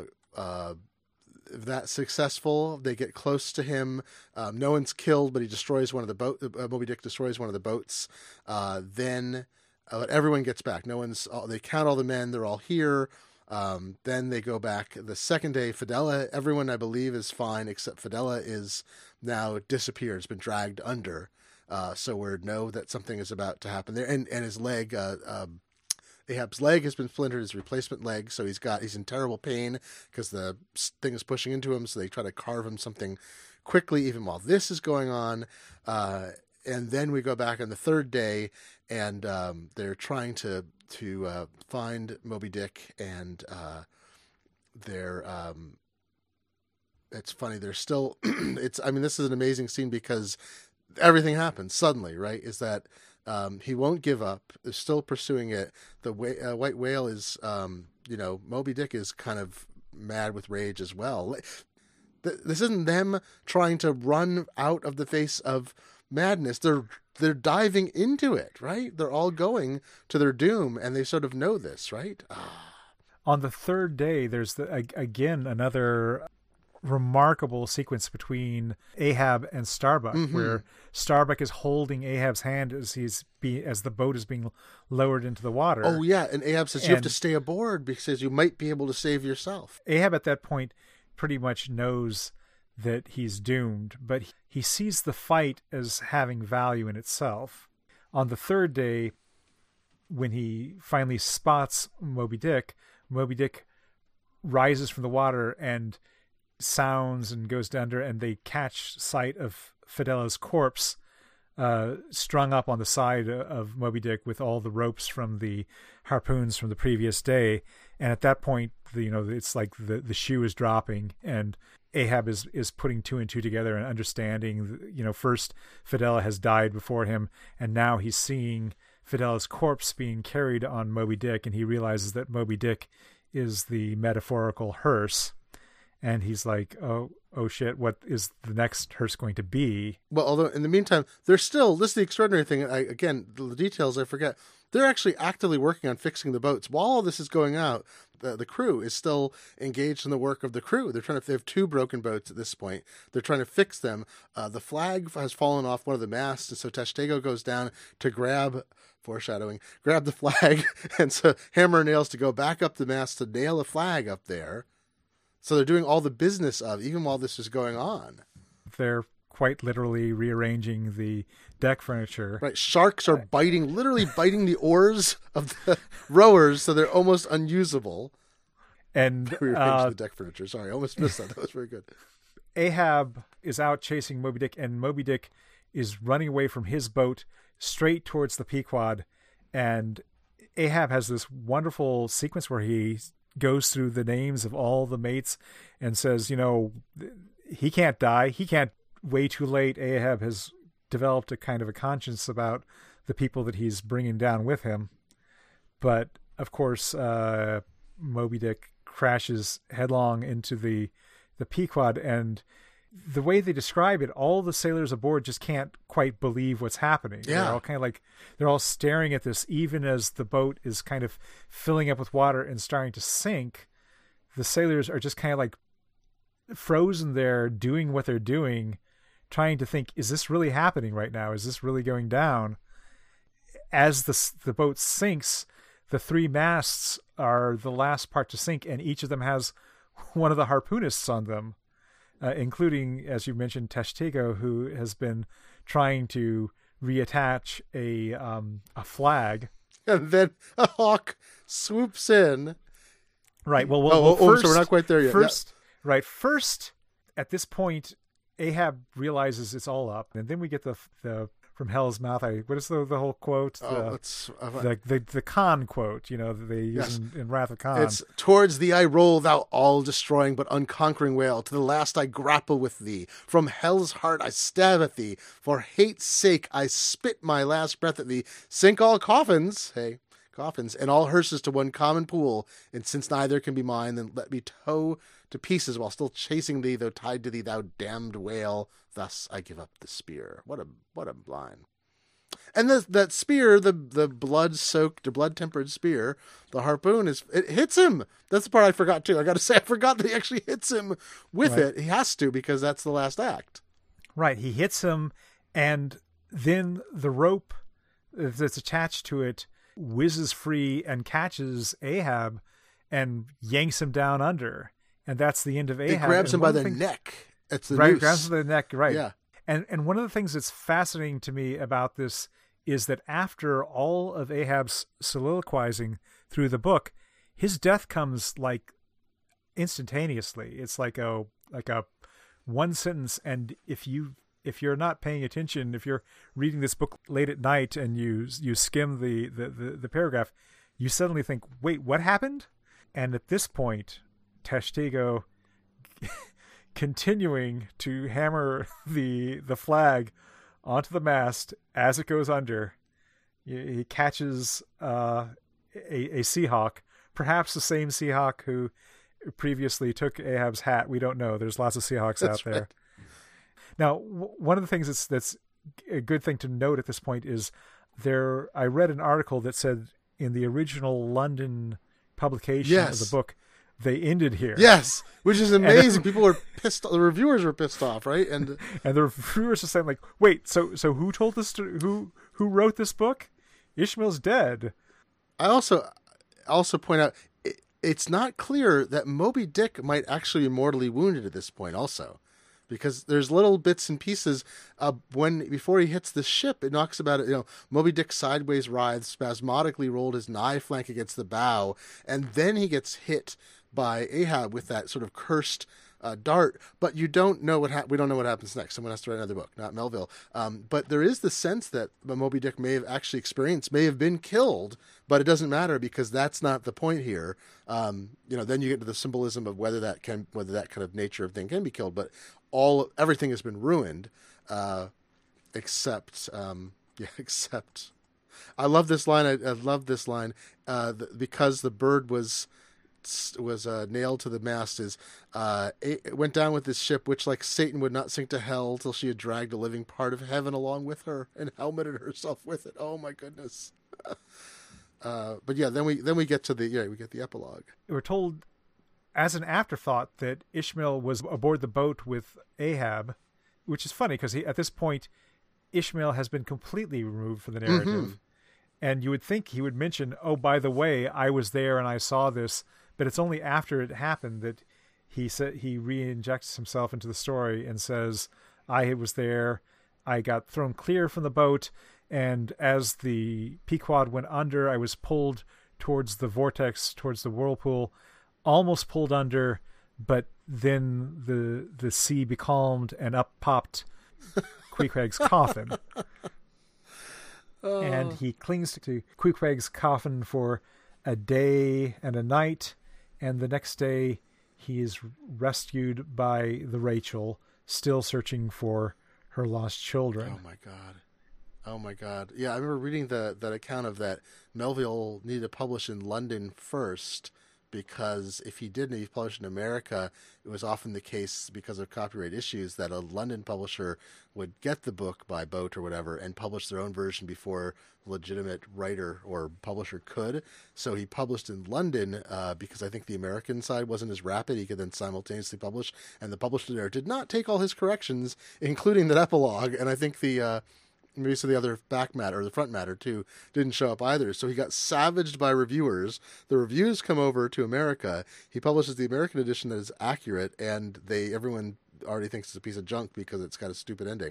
that successful. They get close to him. No one's killed, but he destroys one of the boat. Moby Dick destroys one of the boats. Then everyone gets back. They count all the men. They're all here. Then they go back the second day. Fedella, everyone I believe is fine, except Fedella is now disappeared, has been dragged under. So we know that something is about to happen there. And his leg, Ahab's leg has been splintered, his replacement leg. So he's in terrible pain because the thing is pushing into him. So they try to carve him something quickly, even while this is going on. And then we go back on the third day, and they're trying to find Moby Dick, and it's funny. They're still. This is an amazing scene because everything happens suddenly. Right? Is that he won't give up? They're still pursuing it. The white whale is, Moby Dick is kind of mad with rage as well. This isn't them trying to run out of the face of madness. They're diving into it, right? They're all going to their doom, and they sort of know this, right? On the third day, there's again another remarkable sequence between Ahab and Starbuck, where Starbuck is holding Ahab's hand as the boat is being lowered into the water. Oh yeah, and Ahab says you have to stay aboard because you might be able to save yourself. Ahab at that point pretty much knows that he's doomed, but he sees the fight as having value in itself. On the third day, when he finally spots Moby Dick rises from the water and sounds and goes under, and they catch sight of Fedella's corpse strung up on the side of Moby Dick with all the ropes from the harpoons from the previous day. And at that point, it's like the shoe is dropping, and Ahab is putting two and two together and understanding, first Fedella has died before him, and now he's seeing Fedella's corpse being carried on Moby Dick, and he realizes that Moby Dick is the metaphorical hearse. And he's like, oh shit, what is the next hearse going to be? Well, although in the meantime, this is the extraordinary thing. The details I forget. They're actually actively working on fixing the boats. While all this is going out, the crew is still engaged in the work of the crew. They have two broken boats at this point. They're trying to fix them. The flag has fallen off one of the masts, and so Tashtego goes down to grab the flag, and so hammer and nails to go back up the mast to nail a flag up there. So they're doing all the business of, even while this is going on. They're quite literally rearranging the deck furniture. Right. Sharks are literally biting the oars of the rowers, so they're almost unusable. And rearrange the deck furniture. Sorry, I almost missed that. That was very good. Ahab is out chasing Moby Dick, and Moby Dick is running away from his boat straight towards the Pequod. And Ahab has this wonderful sequence where he goes through the names of all the mates and says, he can't die. He can't. Way too late. Ahab has developed a kind of a conscience about the people that he's bringing down with him. But of course, Moby Dick crashes headlong into the Pequod, and the way they describe it, all the sailors aboard just can't quite believe what's happening. Yeah. They're all kind of they're all staring at this, even as the boat is kind of filling up with water and starting to sink. The sailors are just kind of frozen there, doing what they're doing, trying to think, is this really happening right now? Is this really going down? As the boat sinks, the three masts are the last part to sink, and each of them has one of the harpoonists on them, including, as you mentioned, Tashtego, who has been trying to reattach a flag. And then a hawk swoops in. Right. Well, first, so we're not quite there yet. Right. First, at this point, Ahab realizes it's all up, and then we get the from Hell's Mouth. What is the whole quote? The Khan quote, that they use in Wrath of Khan. It's, "Towards thee I roll, thou all-destroying but unconquering whale. To the last I grapple with thee. From hell's heart I stab at thee. For hate's sake I spit my last breath at thee. Sink all coffins," and all hearses to one common pool. And since neither can be mine, then let me tow to pieces while still chasing thee, though tied to thee, thou damned whale. Thus I give up the spear. What a line. And that spear, the blood-soaked, blood-tempered spear, the harpoon, it hits him. That's the part I forgot too. I got to say, I forgot that he actually hits him with it. He has to, because that's the last act. Right. He hits him, and then the rope that's attached to it whizzes free and catches Ahab and yanks him down under. And that's the end of Ahab. It grabs him by the neck. It's the noose. Grabs him by the neck, right. Yeah. And one of the things that's fascinating to me about this is that after all of Ahab's soliloquizing through the book, his death comes like instantaneously. It's like a one sentence, and if you're not paying attention, if you're reading this book late at night and you skim the paragraph, you suddenly think, wait, what happened? And at this point, Tashtego, continuing to hammer the flag onto the mast as it goes under, he catches a Seahawk, perhaps the same Seahawk who previously took Ahab's hat. We don't know. There's lots of Seahawks out there. Right. Now, one of the things that's a good thing to note at this point is I read an article that said in the original London publication of the book, they ended here. Yes, which is amazing. People were pissed. The reviewers were pissed off, right? And the reviewers are saying, like, wait, so who told this? Who wrote this book? Ishmael's dead. I also point out it's not clear that Moby Dick might actually be mortally wounded at this point. Also, because there's little bits and pieces before he hits the ship, it knocks about it. Moby Dick sideways writhed, spasmodically rolled his nigh flank against the bow, and then he gets hit by Ahab with that sort of cursed dart. But you don't know we don't know what happens next. Someone has to write another book, not Melville. But there is the sense that Moby Dick may have been killed, but it doesn't matter because that's not the point here. Then you get to the symbolism of whether that kind of nature of thing can be killed, but everything has been ruined, except I love this line. I love this line because the bird was nailed to the mast. It went down with this ship, which like Satan would not sink to hell till she had dragged a living part of heaven along with her and helmeted herself with it. Oh my goodness. But yeah, then we get to we get the epilogue. We're told as an afterthought that Ishmael was aboard the boat with Ahab, which is funny because at this point Ishmael has been completely removed from the narrative. Mm-hmm. And you would think he would mention, oh, by the way, I was there and I saw this. But it's only after it happened that he re-injects himself into the story and says, I was there, I got thrown clear from the boat, and as the Pequod went under, I was pulled towards the vortex, towards the whirlpool, almost pulled under, but then the sea becalmed and up popped Queequeg's coffin. Oh. And he clings to Queequeg's coffin for a day and a night, and the next day he is rescued by the Rachel, still searching for her lost children. Oh my God. Yeah, I remember reading that account of that Melville needed to publish in London first, because if he didn't, he published in America, it was often the case because of copyright issues that a London publisher would get the book by boat or whatever and publish their own version before a legitimate writer or publisher could. So he published in London because I think the American side wasn't as rapid. He could then simultaneously publish, and the publisher there did not take all his corrections, including that epilogue. And I think maybe some of the other back matter or the front matter too didn't show up either. So he got savaged by reviewers. The reviews come over to America. He publishes the American edition that is accurate, and everyone already thinks it's a piece of junk because it's got a stupid ending.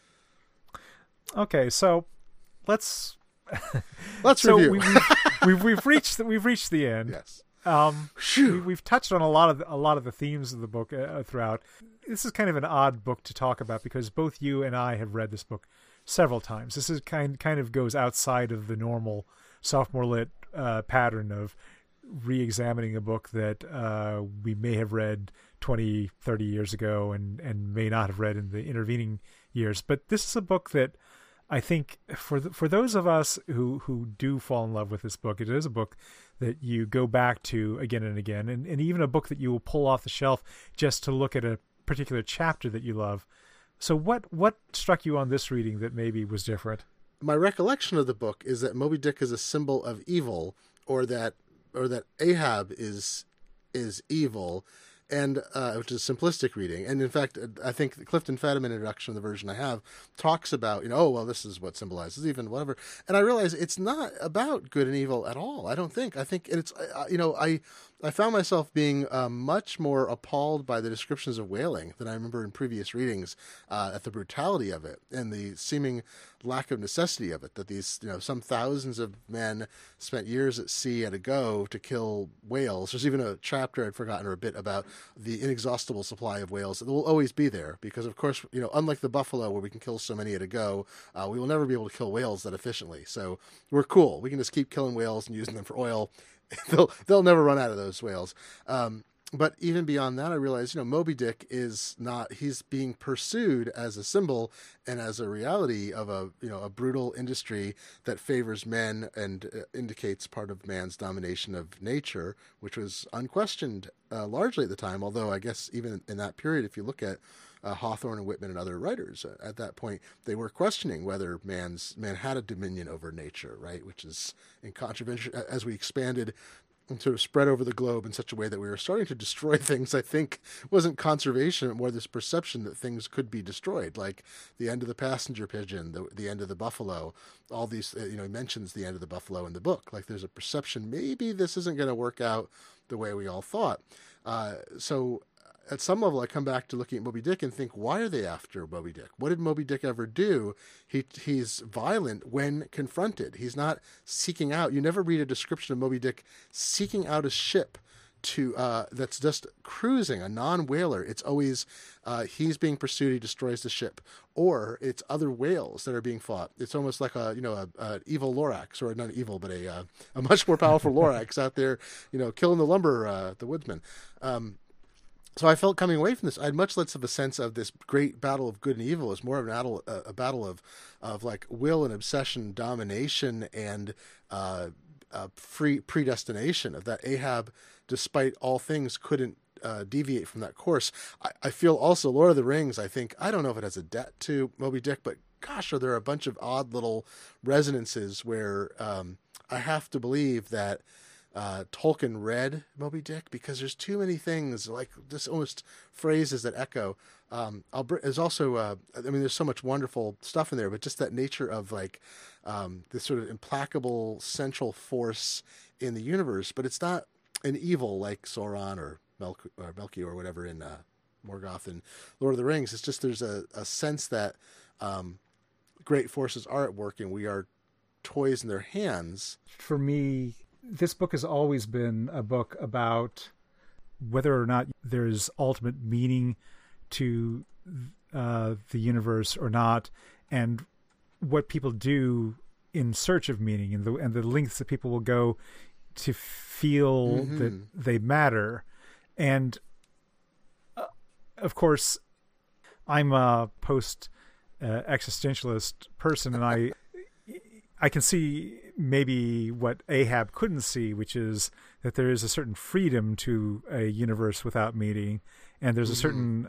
Okay, so let's review. We've reached the end. Yes. We've touched on a lot of the themes of the book throughout. This is kind of an odd book to talk about because both you and I have read this book several times. This is kind of goes outside of the normal sophomore lit pattern of re-examining a book that we may have read 20, 30 years ago and may not have read in the intervening years. But this is a book that I think for those of us who do fall in love with this book, it is a book that you go back to again and again, and even a book that you will pull off the shelf just to look at a particular chapter that you love. So what struck you on this reading that maybe was different? My recollection of the book is that Moby Dick is a symbol of evil, or that Ahab is evil, and which is a simplistic reading. And in fact, I think the Clifton Fadiman introduction, the version I have, talks about, oh, well, this is what symbolizes even whatever. And I realize it's not about good and evil at all. I don't think. I think it's, I found myself being much more appalled by the descriptions of whaling than I remember in previous readings, at the brutality of it and the seeming lack of necessity of it, that these, some thousands of men spent years at sea at a go to kill whales. There's even a chapter I'd forgotten, or a bit, about the inexhaustible supply of whales that will always be there because, of course, unlike the buffalo where we can kill so many at a go, we will never be able to kill whales that efficiently. So we're cool. We can just keep killing whales and using them for oil. They'll never run out of those whales. But even beyond that, I realized, Moby Dick is not, he's being pursued as a symbol and as a reality of a brutal industry that favors men and indicates part of man's domination of nature, which was unquestioned largely at the time. Although I guess even in that period, if you look at Hawthorne and Whitman and other writers at that point, they were questioning whether man had a dominion over nature, right? Which is in contravention as we expanded and sort of spread over the globe in such a way that we were starting to destroy things. I think wasn't conservation, but more this perception that things could be destroyed, like the end of the passenger pigeon, the end of the buffalo. All these, he mentions the end of the buffalo in the book. Like there's a perception maybe this isn't going to work out the way we all thought. So at some level, I come back to looking at Moby Dick and think, why are they after Moby Dick? What did Moby Dick ever do? He's violent when confronted. He's not seeking out. You never read a description of Moby Dick seeking out a ship to that's just cruising, a non-whaler. It's always he's being pursued, he destroys the ship, or it's other whales that are being fought. It's almost like a evil Lorax, or not evil, but a much more powerful Lorax out there, killing the lumber, the woodsman. So I felt coming away from this, I had much less of a sense of this great battle of good and evil. It's more of a battle of like will and obsession, domination, and free predestination, of that Ahab, despite all things, couldn't deviate from that course. I feel also Lord of the Rings, I don't know if it has a debt to Moby Dick, but gosh, are there a bunch of odd little resonances where I have to believe that Tolkien read Moby Dick, because there's too many things, like this almost phrases that echo. There's also, there's so much wonderful stuff in there, but just that nature of like this sort of implacable central force in the universe, but it's not an evil like Sauron or Melkor or whatever in Morgoth and Lord of the Rings. It's just there's a sense that great forces are at work and we are toys in their hands. For me, this book has always been a book about whether or not there's ultimate meaning to the universe or not, and what people do in search of meaning, and the lengths that people will go to feel that they matter. And of course, I'm a post existentialist person, and I can see maybe what Ahab couldn't see, which is that there is a certain freedom to a universe without meaning, and there's a certain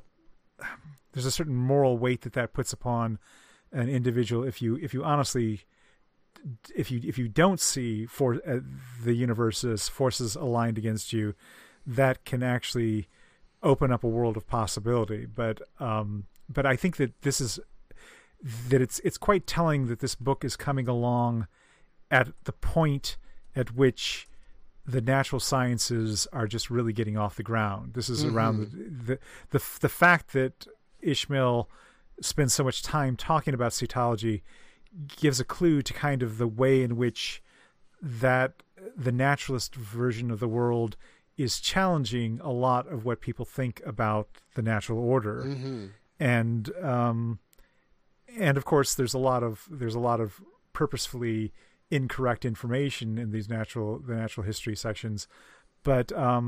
moral weight that puts upon an individual if you honestly, if you don't see the universe as forces aligned against you, that can actually open up a world of possibility. But I think that it's quite telling that this book is coming along at the point at which the natural sciences are just really getting off the ground. This is around the fact that Ishmael spends so much time talking about cetology gives a clue to kind of the way in which that the naturalist version of the world is challenging a lot of what people think about the natural order. Mm-hmm. And of course there's a lot of purposefully incorrect information in the natural history sections, but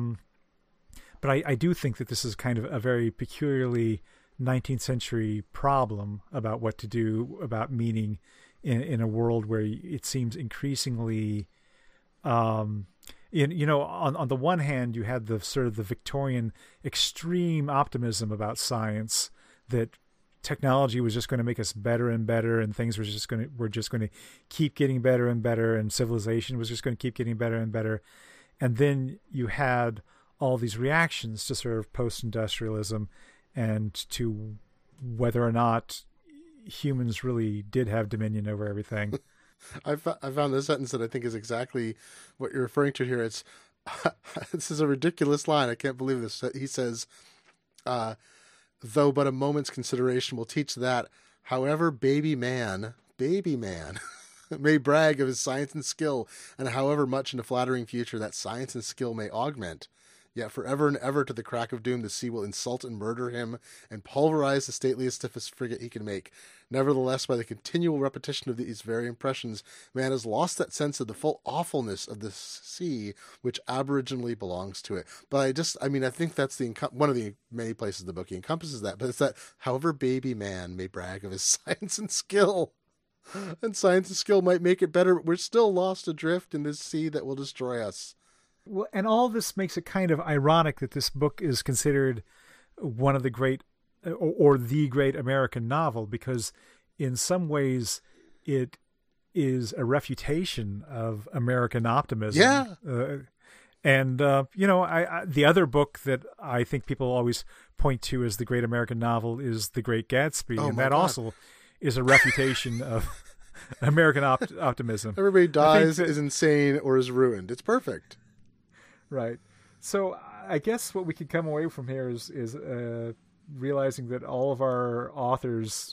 I do think that this is kind of a very peculiarly 19th century problem about what to do about meaning in a world where it seems increasingly, on the one hand, you had the sort of the Victorian extreme optimism about science, that technology was just going to make us better and better, and things were just going to keep getting better and better, and civilization was just going to keep getting better and better. And then you had all these reactions to sort of post-industrialism and to whether or not humans really did have dominion over everything. I found this sentence that I think is exactly what you're referring to here. It's this is a ridiculous line. I can't believe this. He says, though but a moment's consideration will teach that, however baby man may brag of his science and skill, and however much in a flattering future that science and skill may augment, yet forever and ever to the crack of doom the sea will insult and murder him, and pulverize the stateliest, stiffest frigate he can make. Nevertheless, by the continual repetition of these very impressions, man has lost that sense of the full awfulness of the sea, which aboriginally belongs to it. But I think that's one of the many places in the book he encompasses that. But it's that, however baby man may brag of his science and skill, and science and skill might make it better, we're still lost adrift in this sea that will destroy us. Well, and all this makes it kind of ironic that this book is considered one of the great, or the great American novel, because in some ways it is a refutation of American optimism. Yeah. The other book that I think people always point to as the great American novel is The Great Gatsby, and that also is a refutation of American optimism. Everybody dies, is insane, or is ruined. It's perfect. Right. So I guess what we could come away from here is realizing that all of our authors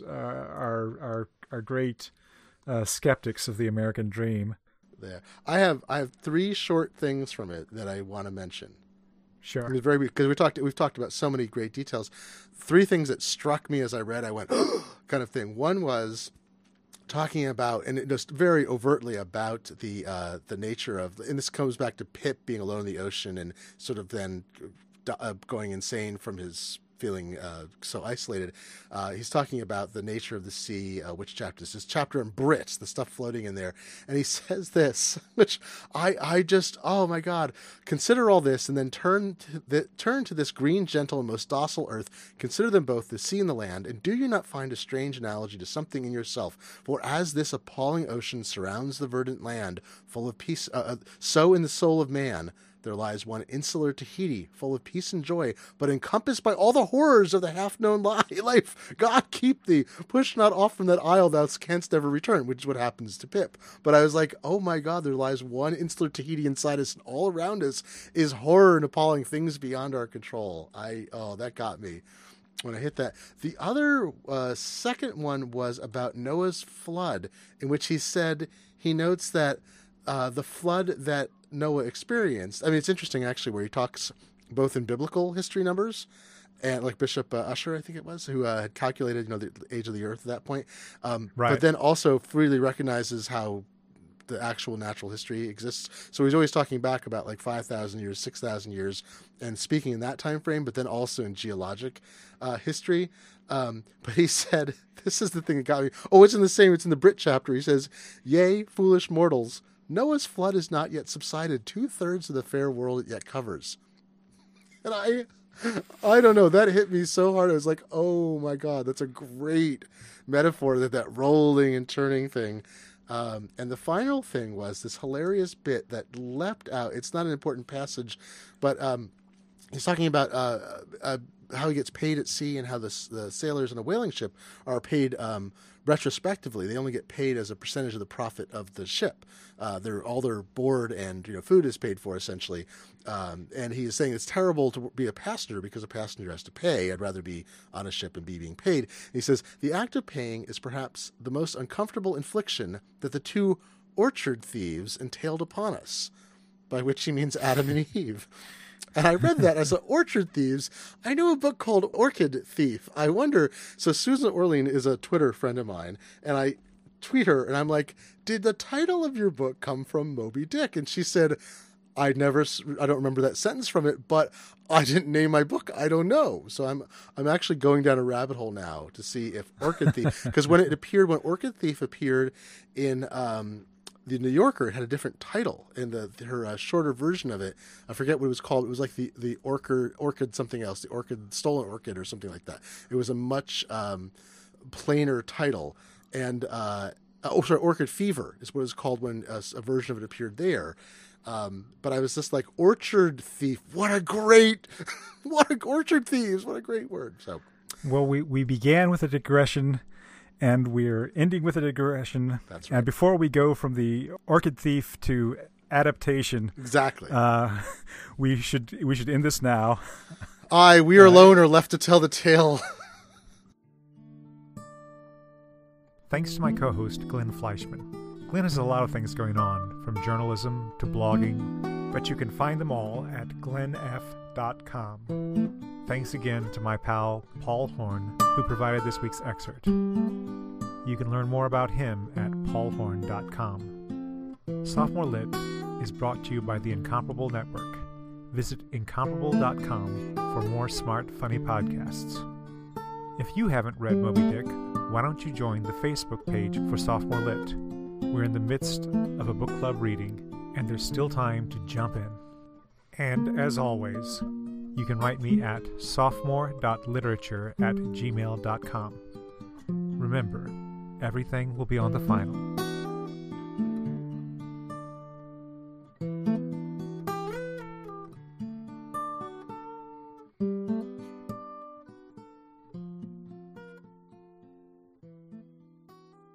are great skeptics of the American dream. There, I have 3 short things from it that I want to mention. Sure. Because we've talked about so many great details. 3 things that struck me as I read, I went kind of thing. One was talking about, and just very overtly about the nature of, and this comes back to Pip being alone in the ocean and sort of then going insane from his feeling so isolated. He's talking about the nature of the sea. Which chapter is this? Chapter in Brits, the stuff floating in there. And he says this, which I just, oh my God, consider all this and then turn to this green, gentle, and most docile earth. Consider them both, the sea and the land. And do you not find a strange analogy to something in yourself? For as this appalling ocean surrounds the verdant land, full of peace, so in the soul of man, there lies one insular Tahiti, full of peace and joy, but encompassed by all the horrors of the half-known life. God keep thee. Push not off from that isle thou canst never return, which is what happens to Pip. But I was like, oh my God, there lies one insular Tahiti inside us, and all around us is horror and appalling things beyond our control. That got me when I hit that. The other second one was about Noah's flood, in which he notes that the flood that Noah experienced. I mean, it's interesting actually, where he talks both in biblical history numbers, and like Bishop Usher, I think it was, who had calculated the age of the earth at that point. Right. But then also freely recognizes how the actual natural history exists. So he's always talking back about like 5,000 years, 6,000 years, and speaking in that time frame, but then also in geologic history. But he said, this is the thing that got me. Oh, it's in the Brit chapter. He says, "Yea, foolish mortals, Noah's flood is not yet subsided. 2/3 of the fair world it yet covers." And I don't know, that hit me so hard. I was like, oh my God, that's a great metaphor, that rolling and turning thing. And the final thing was this hilarious bit that leapt out. It's not an important passage, but he's talking about how he gets paid at sea and how the sailors in a whaling ship are paid retrospectively. They only get paid as a percentage of the profit of the ship. All their board and food is paid for essentially. And he is saying it's terrible to be a passenger because a passenger has to pay. I'd rather be on a ship and be being paid. And he says the act of paying is perhaps the most uncomfortable infliction that the 2 orchard thieves entailed upon us. by which he means Adam and Eve. And I read that as Orchard Thieves. I know a book called Orchid Thief. I wonder, so Susan Orlean is a Twitter friend of mine, and I tweet her, and I'm like, did the title of your book come from Moby Dick? And she said, I don't remember that sentence from it, but I didn't name my book. I don't know. So I'm actually going down a rabbit hole now to see if Orchid Thief, because when Orchid Thief appeared in the New Yorker, it had a different title, and her shorter version of it, I forget what it was called. It was like the orchid something else, the stolen orchid or something like that. It was a much plainer title, and Orchid Fever is what it was called when a version of it appeared there. But I was just like, Orchard Thief. What a great Orchard Thieves. What a great word. So, well, we began with a digression, and we're ending with a digression. That's right. And before we go from the Orchid Thief to adaptation, exactly, we should end this now. We are alone or left to tell the tale. Thanks to my co-host, Glenn Fleischman. Glenn has a lot of things going on, from journalism to blogging, but you can find them all at glennf.com. Thanks again to my pal, Paul Horn, who provided this week's excerpt. You can learn more about him at paulhorn.com. Sophomore Lit is brought to you by the Incomparable Network. Visit incomparable.com for more smart, funny podcasts. If you haven't read Moby Dick, why don't you join the Facebook page for Sophomore Lit? We're in the midst of a book club reading, and there's still time to jump in. And as always, you can write me at sophomore.literature@gmail.com. Remember, everything will be on the final.